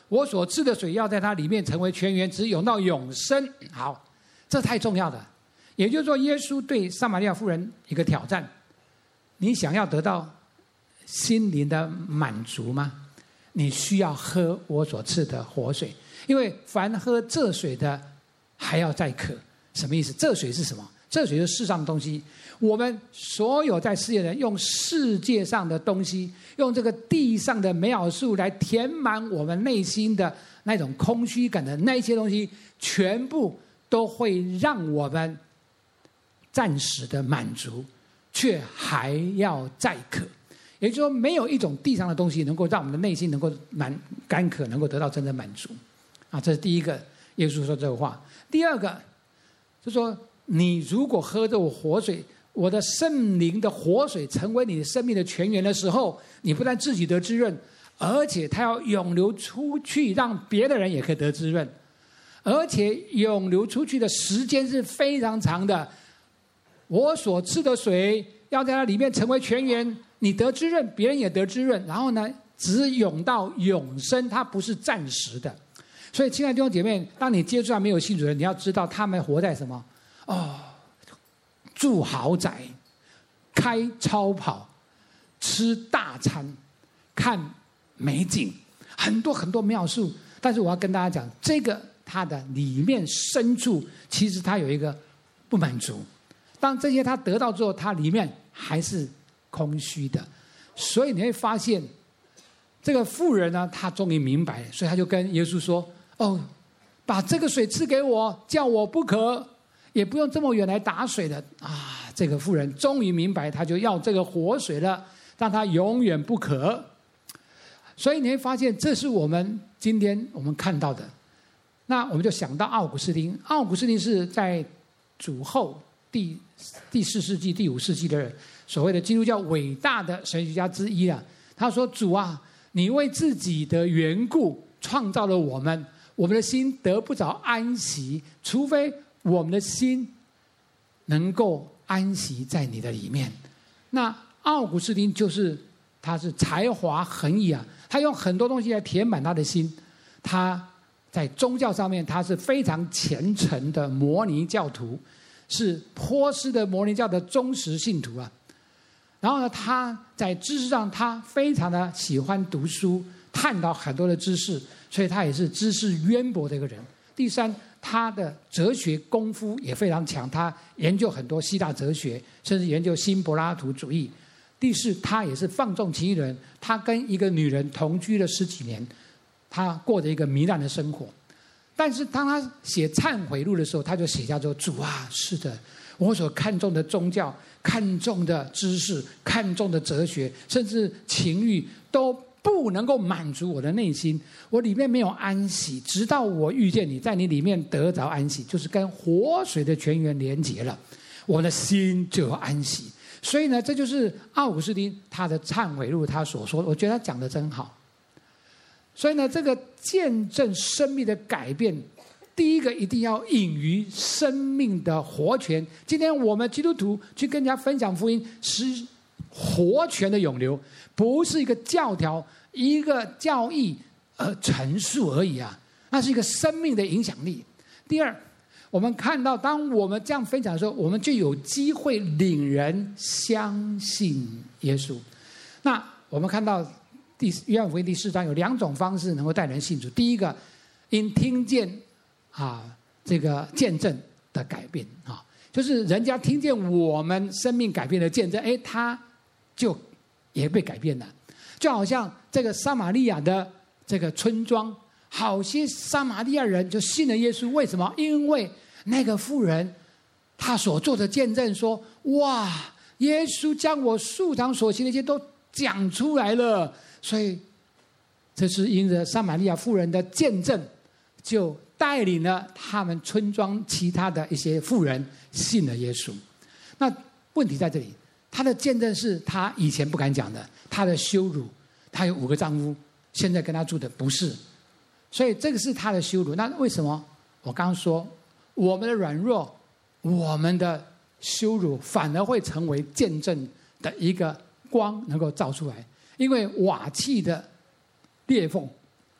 我所赐的水要在它里面成为泉源，直涌到永生。好，这太重要了。也就是说，耶稣对撒玛利亚妇人一个挑战：你想要得到心灵的满足吗？你需要喝我所赐的活水，因为凡喝这水的还要再渴。什么意思？这水是什么？这水是世上的东西。我们所有在世界的人，用世界上的东西，用这个地上的美好事物来填满我们内心的那种空虚感的那一些东西，全部都会让我们暂时的满足，却还要再渴。也就是说，没有一种地上的东西能够让我们的内心能够满干渴，能够得到真正满足。啊，这是第一个，耶稣说这个话。第二个，就说你如果喝着我活水，我的圣灵的活水成为你的生命的泉源的时候，你不但自己得滋润，而且它要涌流出去，让别的人也可以得滋润，而且涌流出去的时间是非常长的。我所赐的水要在它里面成为泉源，你得滋润，别人也得滋润，然后呢，只涌到永生，它不是暂时的。所以，亲爱的弟兄姐妹，当你接触到没有信主的人，你要知道他们活在什么？哦，住豪宅，开超跑，吃大餐，看美景，很多很多描述。但是我要跟大家讲，这个它的里面深处，其实它有一个不满足。当这些他得到之后，他里面还是空虚的。所以你会发现，这个妇人呢，她终于明白了，所以他就跟耶稣说：“哦，把这个水赐给我，叫我不渴，也不用这么远来打水了。”啊，这个妇人终于明白，她就要这个活水了，让她永远不渴。所以你会发现，这是我们今天我们看到的。那我们就想到奥古斯丁，奥古斯丁是在主后第第四世纪、第五世纪的所谓的基督教伟大的神学家之一啊。他说：“主啊，你为自己的缘故创造了我们，我们的心得不着安息，除非我们的心能够安息在你的里面。”那奥古斯丁就是他是才华横溢啊，他用很多东西来填满他的心。他在宗教上面，他是非常虔诚的摩尼教徒，是波斯的摩尼教的忠实信徒啊。然后呢，他在知识上，他非常的喜欢读书，探讨很多的知识，所以他也是知识渊博的一个人。第三，他的哲学功夫也非常强，他研究很多希腊哲学，甚至研究新柏拉图主义。第四，他也是放纵情欲的人，他跟一个女人同居了十几年，他过着一个糜烂的生活。但是当他写忏悔录的时候，他就写下说：“主啊，是的，我所看重的宗教、看重的知识、看重的哲学，甚至情欲，都不能够满足我的内心，我里面没有安息。直到我遇见你，在你里面得着安息，就是跟活水的泉源连结了，我的心就有安息。”所以呢，这就是奥古斯丁他的忏悔录他所说的，我觉得他讲得真好。所以呢，这个见证生命的改变，第一个一定要隐于生命的活泉。今天我们基督徒去跟人家分享福音，是活泉的涌流，不是一个教条、一个教义呃陈述而已啊，那是一个生命的影响力。第二，我们看到，当我们这样分享的时候，我们就有机会领人相信耶稣。那我们看到第约翰福音第四章有两种方式能够带人信主。第一个，因听见啊这个见证的改变啊，就是人家听见我们生命改变的见证，哎，他就也被改变了。就好像这个撒玛利亚的这个村庄，好些撒玛利亚人就信了耶稣。为什么？因为那个妇人她所做的见证说：“哇，耶稣将我素常所行的一切都讲出来了。”所以这是因着撒玛利亚妇人的见证，就带领了他们村庄其他的一些妇人信了耶稣。那问题在这里，她的见证是她以前不敢讲的，她的羞辱，她有五个丈夫，现在跟她住的不是，所以这个是她的羞辱。那为什么？我刚刚说，我们的软弱，我们的羞辱，反而会成为见证的一个光，能够照出来。因为瓦器的裂缝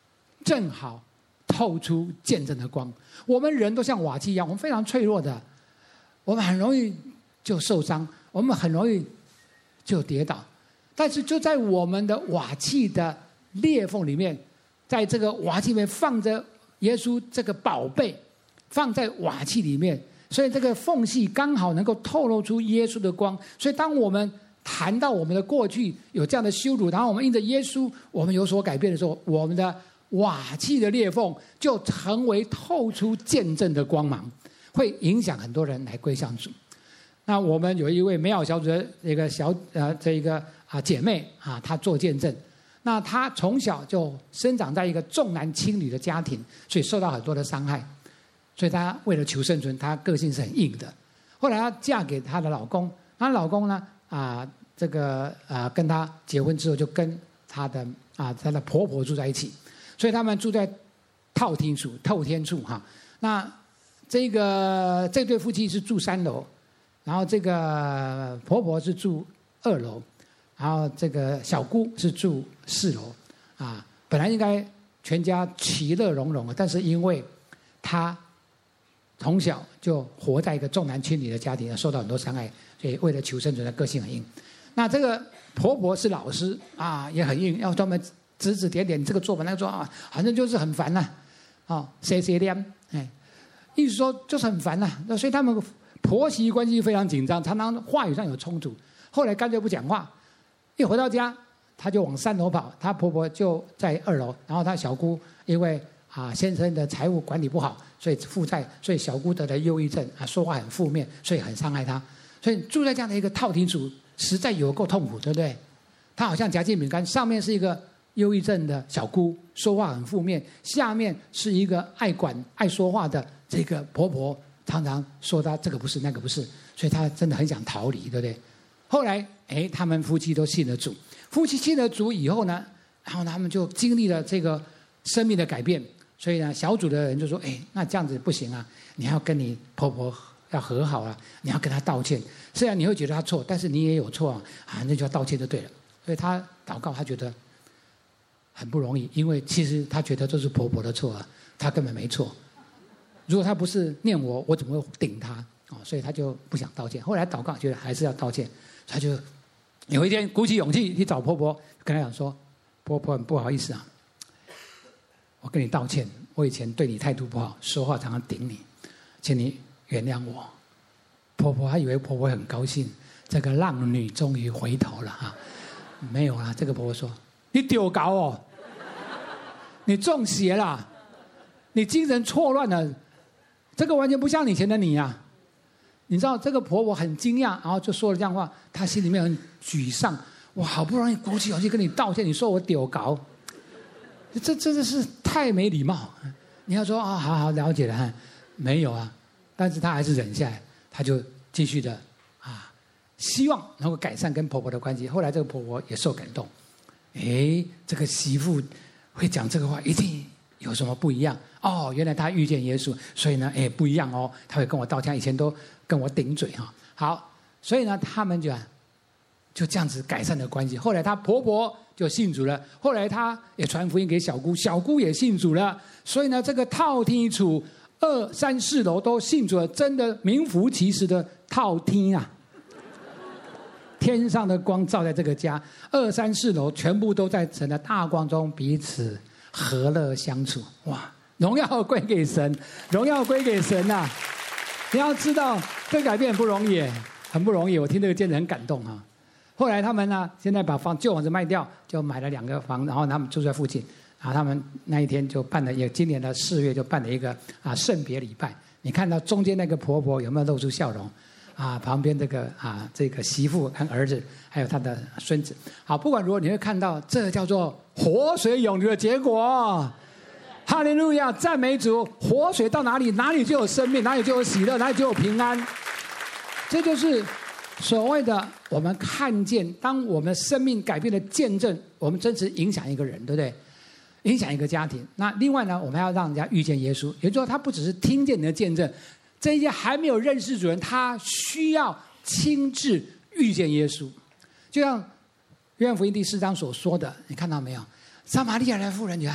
正好透出见证的光。我们人都像瓦器一样，我们非常脆弱的，我们很容易就受伤，我们很容易就跌倒。但是就在我们的瓦器的裂缝里面，在这个瓦器里面放着耶稣这个宝贝，放在瓦器里面，所以这个缝隙刚好能够透露出耶稣的光。所以当我们谈到我们的过去有这样的羞辱，然后我们因着耶稣我们有所改变的时候，我们的瓦器的裂缝就成为透出见证的光芒，会影响很多人来归向主。那我们有一位美好小组的一个小呃这一个啊姐妹啊，她做见证。那她从小就生长在一个重男轻女的家庭，所以受到很多的伤害。所以她为了求生存，她个性是很硬的。后来她嫁给她的老公，她老公呢啊这个啊跟她结婚之后，就跟她的啊她的婆婆住在一起。所以他们住在透天处，透天处哈。那这个这对夫妻是住三楼，然后这个婆婆是住二楼，然后这个小姑是住四楼，啊，本来应该全家其乐融融的，但是因为她从小就活在一个重男轻女的家庭，受到很多伤害，所以为了求生存的个性很硬。那这个婆婆是老师啊，也很硬，要专门指指点点，这个做法那个做啊，反正就是很烦呐、啊，哦，谁谁念，哎，意思说就是很烦呐、啊。那所以他们婆媳关系非常紧张，常常话语上有冲突。后来干脆不讲话，一回到家，她就往三楼跑，她婆婆就在二楼，然后她小姑因为啊先生的财务管理不好，所以负债，所以小姑得了忧郁症啊，说话很负面，所以很伤害她。所以住在这样的一个套厅主，实在有够痛苦，对不对？她好像夹心饼干，上面是一个忧郁症的小姑，说话很负面，下面是一个爱管爱说话的这个婆婆，常常说她这个不是那个不是，所以她真的很想逃离，对不对？后来哎，他们夫妻都信了主，夫妻信了主以后呢，然后他们就经历了这个生命的改变。所以呢，小组的人就说：“哎，那这样子不行啊，你要跟你婆婆要和好啊，你要跟她道歉。虽然你会觉得她错，但是你也有错啊，啊，那就要道歉就对了。”所以他祷告，他觉得很不容易，因为其实他觉得这是婆婆的错啊，他根本没错。如果他不是念我，我怎么会顶他？哦，所以他就不想道歉。后来祷告，觉得还是要道歉，他就有一天鼓起勇气去找婆婆，跟她讲说：“婆婆，很不好意思啊。”我跟你道歉，我以前对你态度不好，说话常常顶你，请你原谅我。婆婆还以为婆婆很高兴，这个浪女终于回头了哈，没有啦，这个婆婆说：“你丢搞哦，你中邪啦，你精神错乱了，这个完全不像以前的你啊。”你知道这个婆婆很惊讶，然后就说了这样话，她心里面很沮丧。我好不容易鼓起勇气跟你道歉，你说我丢搞。这真的是太没礼貌！你要说啊、哦，好好了解了，没有啊，但是他还是忍下来，他就继续的啊，希望能够改善跟婆婆的关系。后来这个婆婆也受感动，哎，这个媳妇会讲这个话，一定有什么不一样哦。原来她遇见耶稣，所以呢，哎，不一样哦，她会跟我道歉，以前都跟我顶嘴哈。好，所以呢，他们就就这样子改善了关系。后来她婆婆就信主了，后来他也传福音给小姑，小姑也信主了。所以呢，这个套厅处二三四楼都信主了，真的名副其实的套厅啊！天上的光照在这个家，二三四楼全部都在神的大光中彼此和乐相处。哇，荣耀归给神，荣耀归给神呐、啊！你要知道，这改变很不容易，很不容易。我听这个见证很感动啊。后来他们呢，现在把房旧房子卖掉，就买了两个房，然后他们住在附近。然后他们那一天就办了，也今年的四月就办了一个啊圣别礼拜。你看到中间那个婆婆有没有露出笑容？啊，旁边这个啊这个媳妇和儿子，还有他的孙子。好，不管如何，你会看到这叫做活水涌流的结果。哈利路亚，赞美主！活水到哪里，哪里就有生命，哪里就有喜乐，哪里就有平安。这就是所谓的我们看见，当我们生命改变的见证，我们真实影响一个人，对不对？影响一个家庭。那另外呢，我们要让人家遇见耶稣，也就是说，他不只是听见你的见证，这些还没有认识主人，他需要亲自遇见耶稣。就像约翰福音第四章所说的，你看到没有？撒玛利亚的妇人，你看，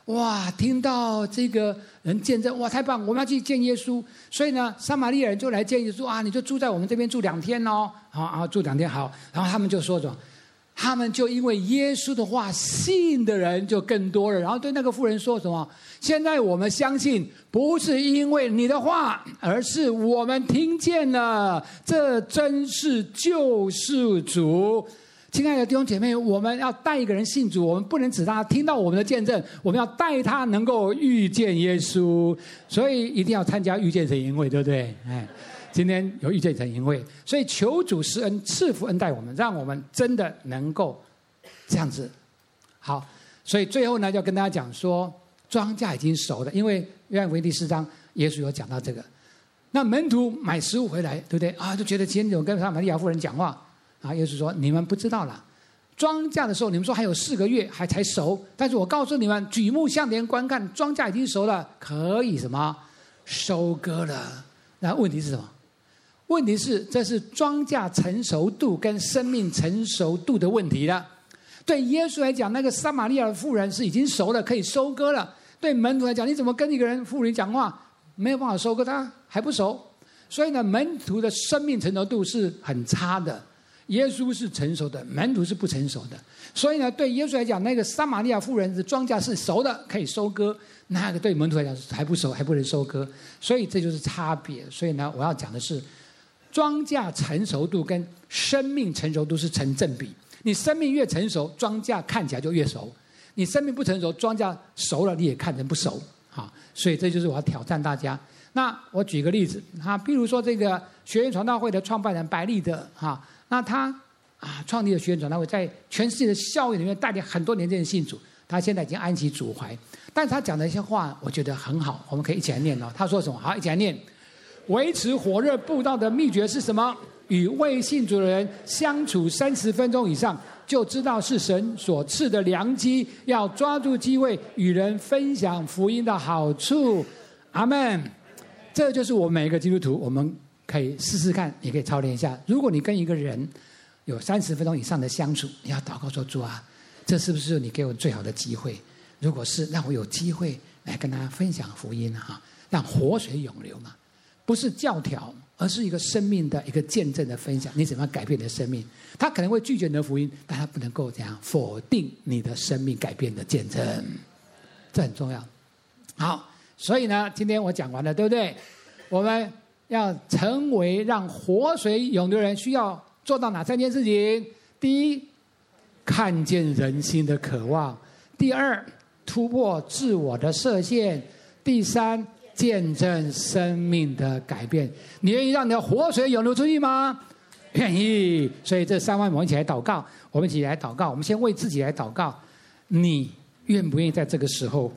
哇，听到这个人见证，哇，太棒！我们要去见耶稣。所以呢，撒玛利亚人就来见耶稣啊，你就住在我们这边住两天哦，好啊，住两天好。然后他们就说什么？他们就因为耶稣的话信的人就更多了。然后对那个妇人说什么？现在我们相信，不是因为你的话，而是我们听见了，这真是救世主。亲爱的弟兄姐妹，我们要带一个人信主，我们不能只让他听到我们的见证，我们要带他能够遇见耶稣。所以一定要参加遇见神营会，对不对？哎，今天有遇见神营会，所以求主施恩赐福恩待我们，让我们真的能够这样子。好，所以最后呢，要跟大家讲说，庄稼已经熟了，因为约翰福音第四章耶稣有讲到这个。那门徒买食物回来，对不对啊？就觉得今天有跟撒玛利亚妇人讲话。啊，耶稣说：“你们不知道啦，庄稼的时候，你们说还有四个月还才熟，但是我告诉你们，举目向前观看，庄稼已经熟了，可以什么收割了。那问题是什么？问题是这是庄稼成熟度跟生命成熟度的问题了。对耶稣来讲，那个撒玛利亚的妇人是已经熟了，可以收割了。对门徒来讲，你怎么跟一个人妇人讲话，没有办法收割，他还不熟。所以呢，门徒的生命成熟度是很差的。”耶稣是成熟的，门徒是不成熟的。所以呢，对耶稣来讲，那个撒玛利亚妇人的庄稼是熟的，可以收割；那个对门徒来讲还不熟，还不能收割。所以这就是差别。所以呢，我要讲的是，庄稼成熟度跟生命成熟度是成正比。你生命越成熟，庄稼看起来就越熟；你生命不成熟，庄稼熟了你也看成不熟。好，所以这就是我要挑战大家。那我举个例子哈，比如说这个学院传道会的创办人白利德哈。那他啊，创立了学院传道会，在全世界的校园里面带领很多年轻人信主。他现在已经安息主怀，但是他讲的一些话，我觉得很好，我们可以一起来念哦。他说什么？好，一起来念：维持火热布道的秘诀是什么？与未信主的人相处三十分钟以上，就知道是神所赐的良机。要抓住机会，与人分享福音的好处。阿们。这就是我们每一个基督徒，我们可以试试看，也可以操练一下。如果你跟一个人有三十分钟以上的相处，你要祷告说：主啊，这是不是你给我最好的机会？如果是，让我有机会来跟他分享福音哈，让活水涌流嘛，不是教条，而是一个生命的一个见证的分享。你怎么样改变你的生命？他可能会拒绝你的福音，但他不能够怎样否定你的生命改变的见证，这很重要。好，所以呢，今天我讲完了，对不对？我们要成为让活水涌流的人，需要做到哪三件事情？第一，看见人心的渴望；第二，突破自我的设限；第三，见证生命的改变。你愿意让你的活水涌流出去吗？愿意。所以这三万我们一起来祷告，我们一起来祷告。我们先为自己来祷告。你愿不愿意在这个时候，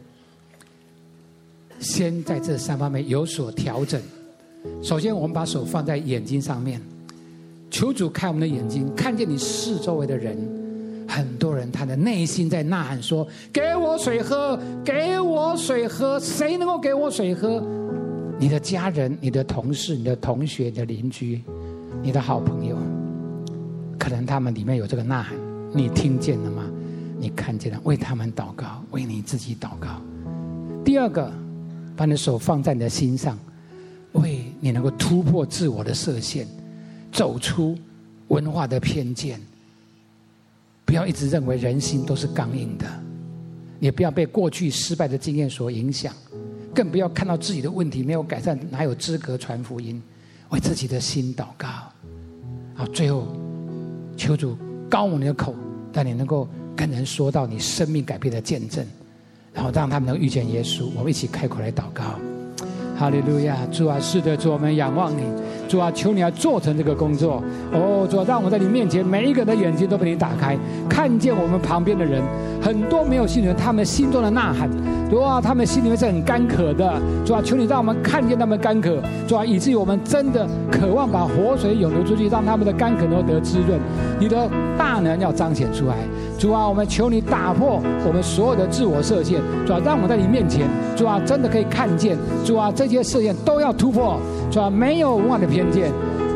先在这三方面有所调整？首先，我们把手放在眼睛上面，求主开我们的眼睛，看见你四周围的人，很多人他的内心在呐喊说：给我水喝，给我水喝，谁能够给我水喝？你的家人、你的同事、你的同学、你的邻居、你的好朋友，可能他们里面有这个呐喊，你听见了吗？你看见了？为他们祷告，为你自己祷告。第二个，把你的手放在你的心上，为你能够突破自我的设限，走出文化的偏见。不要一直认为人心都是刚硬的，也不要被过去失败的经验所影响，更不要看到自己的问题没有改善，哪有资格传福音？为自己的心祷告。好，最后求主高我你的口，让你能够跟人说到你生命改变的见证，然后让他们能遇见耶稣。我们一起开口来祷告。哈利路亚！主啊，是的，主，我们仰望你。主啊，求你要做成这个工作。哦，主啊，让我们在你面前，每一个人的眼睛都被你打开，看见我们旁边的人，很多没有信的人，他们心中的呐喊。主啊，他们心里面是很干渴的。主啊，求你让我们看见他们干渴。主啊，以至于我们真的渴望把活水涌流出去，让他们的干渴能够得滋润。你的大能要彰显出来。主啊，我们求你打破我们所有的自我设限。主啊，让我们在你面前，主啊，真的可以看见。主啊，这些设限都要突破。主啊，没有文化的偏见，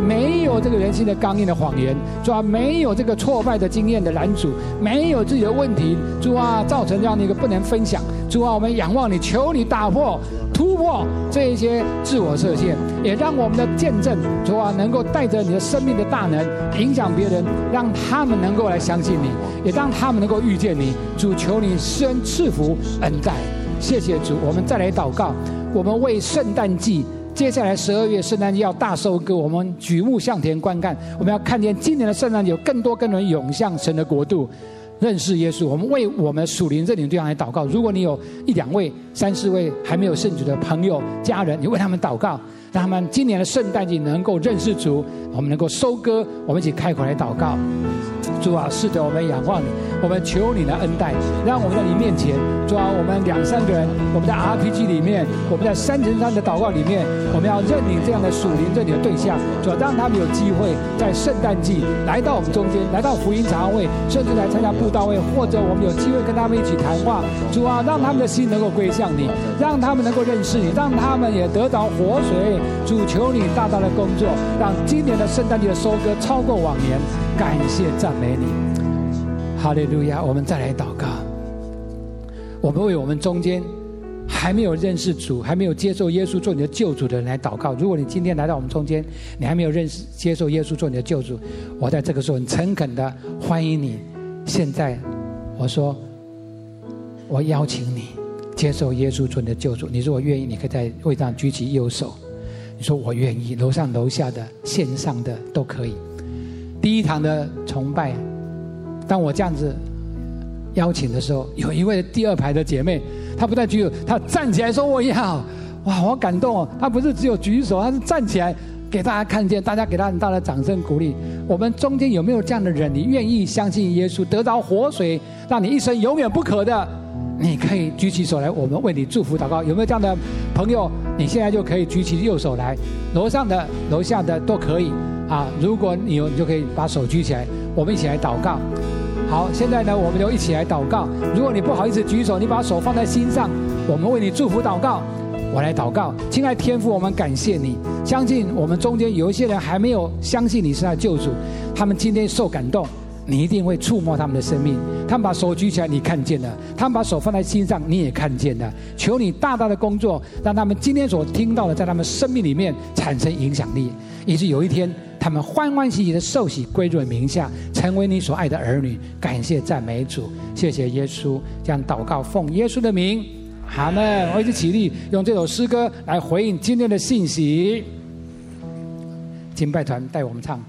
没有这个人性的刚硬的谎言，主啊，没有这个挫败的经验的拦阻，没有自己的问题，主啊，造成这样的一个不能分享。主啊，我们仰望你，求你打破突破这一些自我设限，也让我们的见证，主啊，能够带着你的生命的大能影响别人，让他们能够来相信你，也让他们能够遇见你。主，求你施恩赐福恩待。谢谢主，我们再来祷告，我们为圣诞季，接下来十二月圣诞节要大收割，我们举目向田观看，我们要看见今年的圣诞节有更多更多人涌向神的国度，认识耶稣。我们为我们属灵这领对象来祷告。如果你有一两位、三四位还没有信主的朋友、家人，你为他们祷告，让他们今年的圣诞节能够认识主，我们能够收割。我们一起开口来祷告。主啊，是的，我们仰望你，我们求你的恩待，让我们在你面前，主啊，我们两三个人，我们在 R P G 里面，我们在三乘三的祷告里面，我们要认领这样的属灵认领的对象，主啊，让他们有机会在圣诞季来到我们中间，来到福音茶会，甚至来参加布道会，或者我们有机会跟他们一起谈话。主啊，让他们的心能够归向你，让他们能够认识你，让他们也得着活水。主，求你大大的工作，让今年的圣诞节的收割超过往年。感谢赞美你，哈利路亚！我们再来祷告，我们为我们中间还没有认识主、还没有接受耶稣做你的救主的人来祷告。如果你今天来到我们中间，你还没有认识、接受耶稣做你的救主，我在这个时候很诚恳的欢迎你。现在，我说，我邀请你接受耶稣做你的救主。你如果愿意，你可以在位上举起右手，你说我愿意。楼上楼下的、线上的都可以。第一堂的崇拜，当我这样子邀请的时候，有一位第二排的姐妹，她不但举手，她站起来说我要，哇，好感动哦！她不是只有举手，她是站起来给大家看见，大家给她很大的掌声鼓励。我们中间有没有这样的人？你愿意相信耶稣，得着活水，让你一生永远不渴的？你可以举起手来，我们为你祝福祷告。有没有这样的朋友？你现在就可以举起右手来，楼上的、楼下的都可以。啊，如果你有，你就可以把手举起来，我们一起来祷告。好，现在呢，我们就一起来祷告。如果你不好意思举手，你把手放在心上，我们为你祝福祷告。我来祷告，亲爱的天父，我们感谢你。相信我们中间有一些人还没有相信你是他的救主，他们今天受感动，你一定会触摸他们的生命。他们把手举起来，你看见了；他们把手放在心上，你也看见了。求你大大的工作，让他们今天所听到的，在他们生命里面产生影响力，以致有一天他们欢欢喜喜的受洗归入名下，成为你所爱的儿女。感谢赞美主，谢谢耶稣。这样祷告，奉耶稣的名，阿们。我一起起立，用这首诗歌来回应今天的信息。敬拜团带我们唱。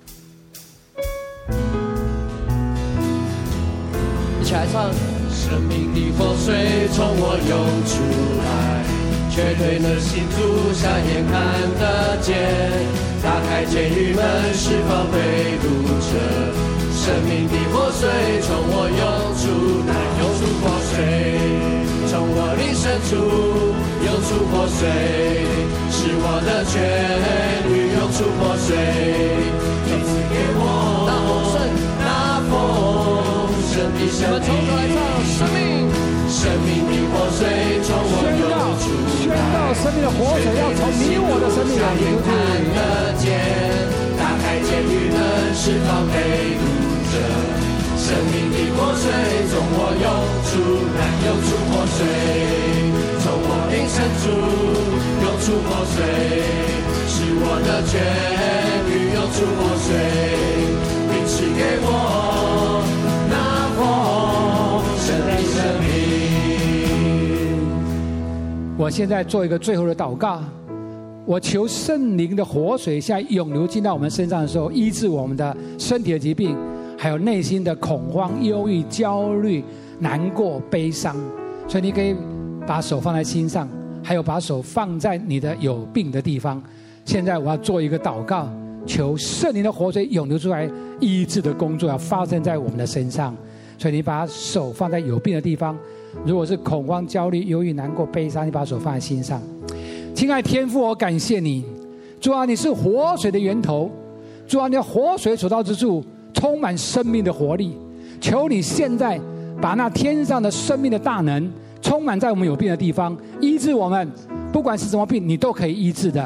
一起来唱。生命的活水从我涌出来，却对那心足下眼看得见。打开监狱门，释放被掳者。生命的活水从我涌出来，涌出活水，从我灵深处涌出活水，是我的泉源涌出活水，你赐给我那丰盛那丰盛的生命。我们从头来唱，生命生命的活水从我涌出来， 宣告生命的活水要从你我的生命来流出。 打开监狱门，释放被掳者。生命的活水从我涌出来，涌出活水，从我灵深处涌出活水，是我的泉源涌出活水，你赐给我那丰盛的生命。 我现在做一个最后的祷告。我求圣灵的活水现在涌流进到我们身上的时候，医治我们的身体的疾病，还有内心的恐慌、忧郁、焦虑、难过、悲伤。所以你可以把手放在心上，还有把手放在你的有病的地方。现在我要做一个祷告，求圣灵的活水涌流出来，医治的工作要发生在我们的身上。所以你把手放在有病的地方，如果是恐慌、焦虑、忧郁、难过、悲伤，你把手放在心上。亲爱的天父，我感谢你，主啊，你是活水的源头，主啊，你的活水所到之处充满生命的活力。求你现在把那天上的生命的大能充满在我们有病的地方，医治我们，不管是什么病，你都可以医治的。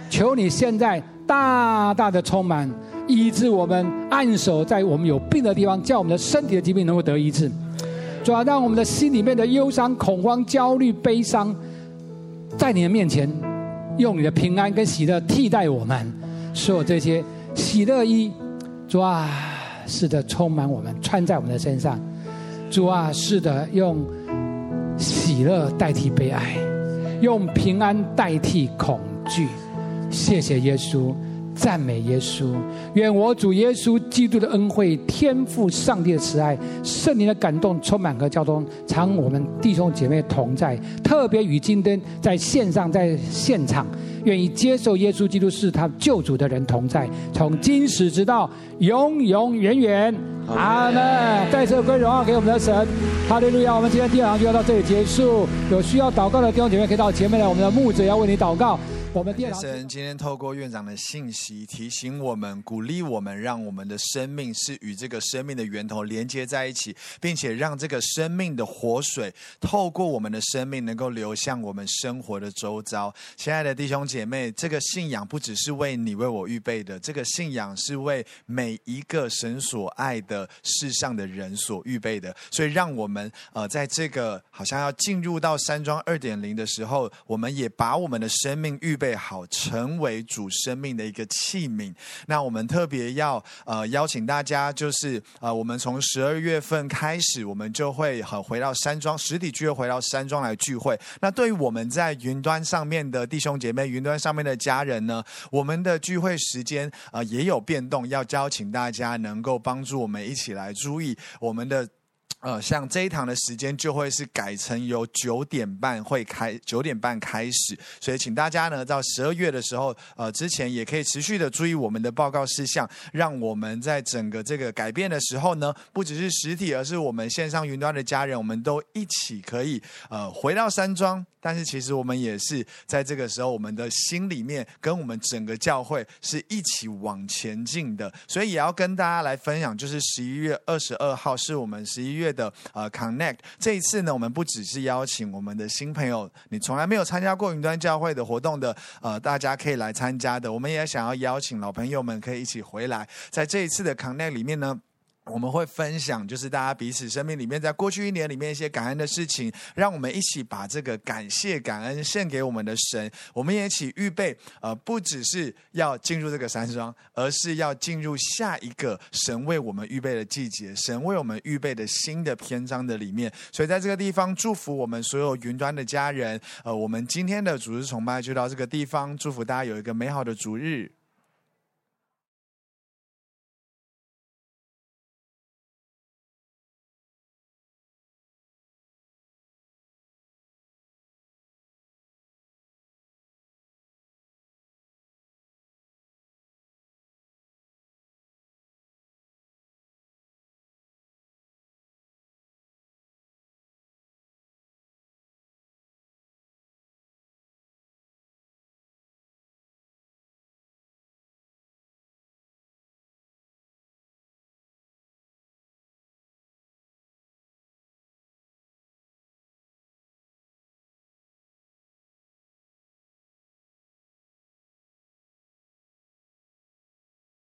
求你现在大大的充满，医治我们，按手在我们有病的地方，叫我们的身体的疾病能够得医治。主啊，让我们的心里面的忧伤、恐慌、焦虑、悲伤，在你的面前，用你的平安跟喜乐替代我们，所有这些喜乐衣，主啊，是的，充满我们，穿在我们的身上。主啊，是的，用喜乐代替悲哀，用平安代替恐惧。谢谢耶稣，赞美耶稣。愿我主耶稣基督的恩惠、天父上帝的慈爱、圣灵的感动充满和交通，常我们弟兄姐妹同在，特别与今天在线上在现场愿意接受耶稣基督是他救主的人同在，从今时直到永永远远。阿们。再次归荣耀给我们的神，哈利路亚。我们今天第二堂就要到这里结束，有需要祷告的弟兄姐妹可以到前面来，我们的牧者要为你祷告。我们第二堂神今天透过院长的信息提醒我们，鼓励我们，让我们的生命是与这个生命的源头连接在一起，并且让这个生命的活水透过我们的生命能够流向我们生活的周遭。亲爱的弟兄姐妹，这个信仰不只是为你为我预备的，这个信仰是为每一个神所爱的世上的人所预备的。所以让我们呃，在这个好像要进入到山庄 二点零 的时候，我们也把我们的生命预备好，成为主生命的一个器皿。那我们特别要呃邀请大家，就是呃我们从十二月份开始，我们就会呃回到山庄实体聚会，回到山庄来聚会。那对于我们在云端上面的弟兄姐妹，云端上面的家人呢，我们的聚会时间呃也有变动，要邀请大家能够帮助我们一起来注意我们的。呃，像这一堂的时间就会是改成由九点半会开，九点半开始，所以请大家呢到十二月的时候，呃，之前也可以持续的注意我们的报告事项，让我们在整个这个改变的时候呢，不只是实体，而是我们线上云端的家人，我们都一起可以呃回到山庄。但是其实我们也是在这个时候，我们的心里面跟我们整个教会是一起往前进的，所以也要跟大家来分享，就是十一月二十二号是我们十一月的呃 Connect。这一次呢，我们不只是邀请我们的新朋友，你从来没有参加过云端教会的活动的，呃，大家可以来参加的。我们也想要邀请老朋友们可以一起回来，在这一次的 Connect 里面呢。我们会分享就是大家彼此生命里面在过去一年里面一些感恩的事情，让我们一起把这个感谢感恩献给我们的神。我们也一起预备呃，不只是要进入这个山庄，而是要进入下一个神为我们预备的季节，神为我们预备的新的篇章的里面。所以在这个地方祝福我们所有云端的家人，呃，我们今天的主日崇拜就到这个地方，祝福大家有一个美好的主日。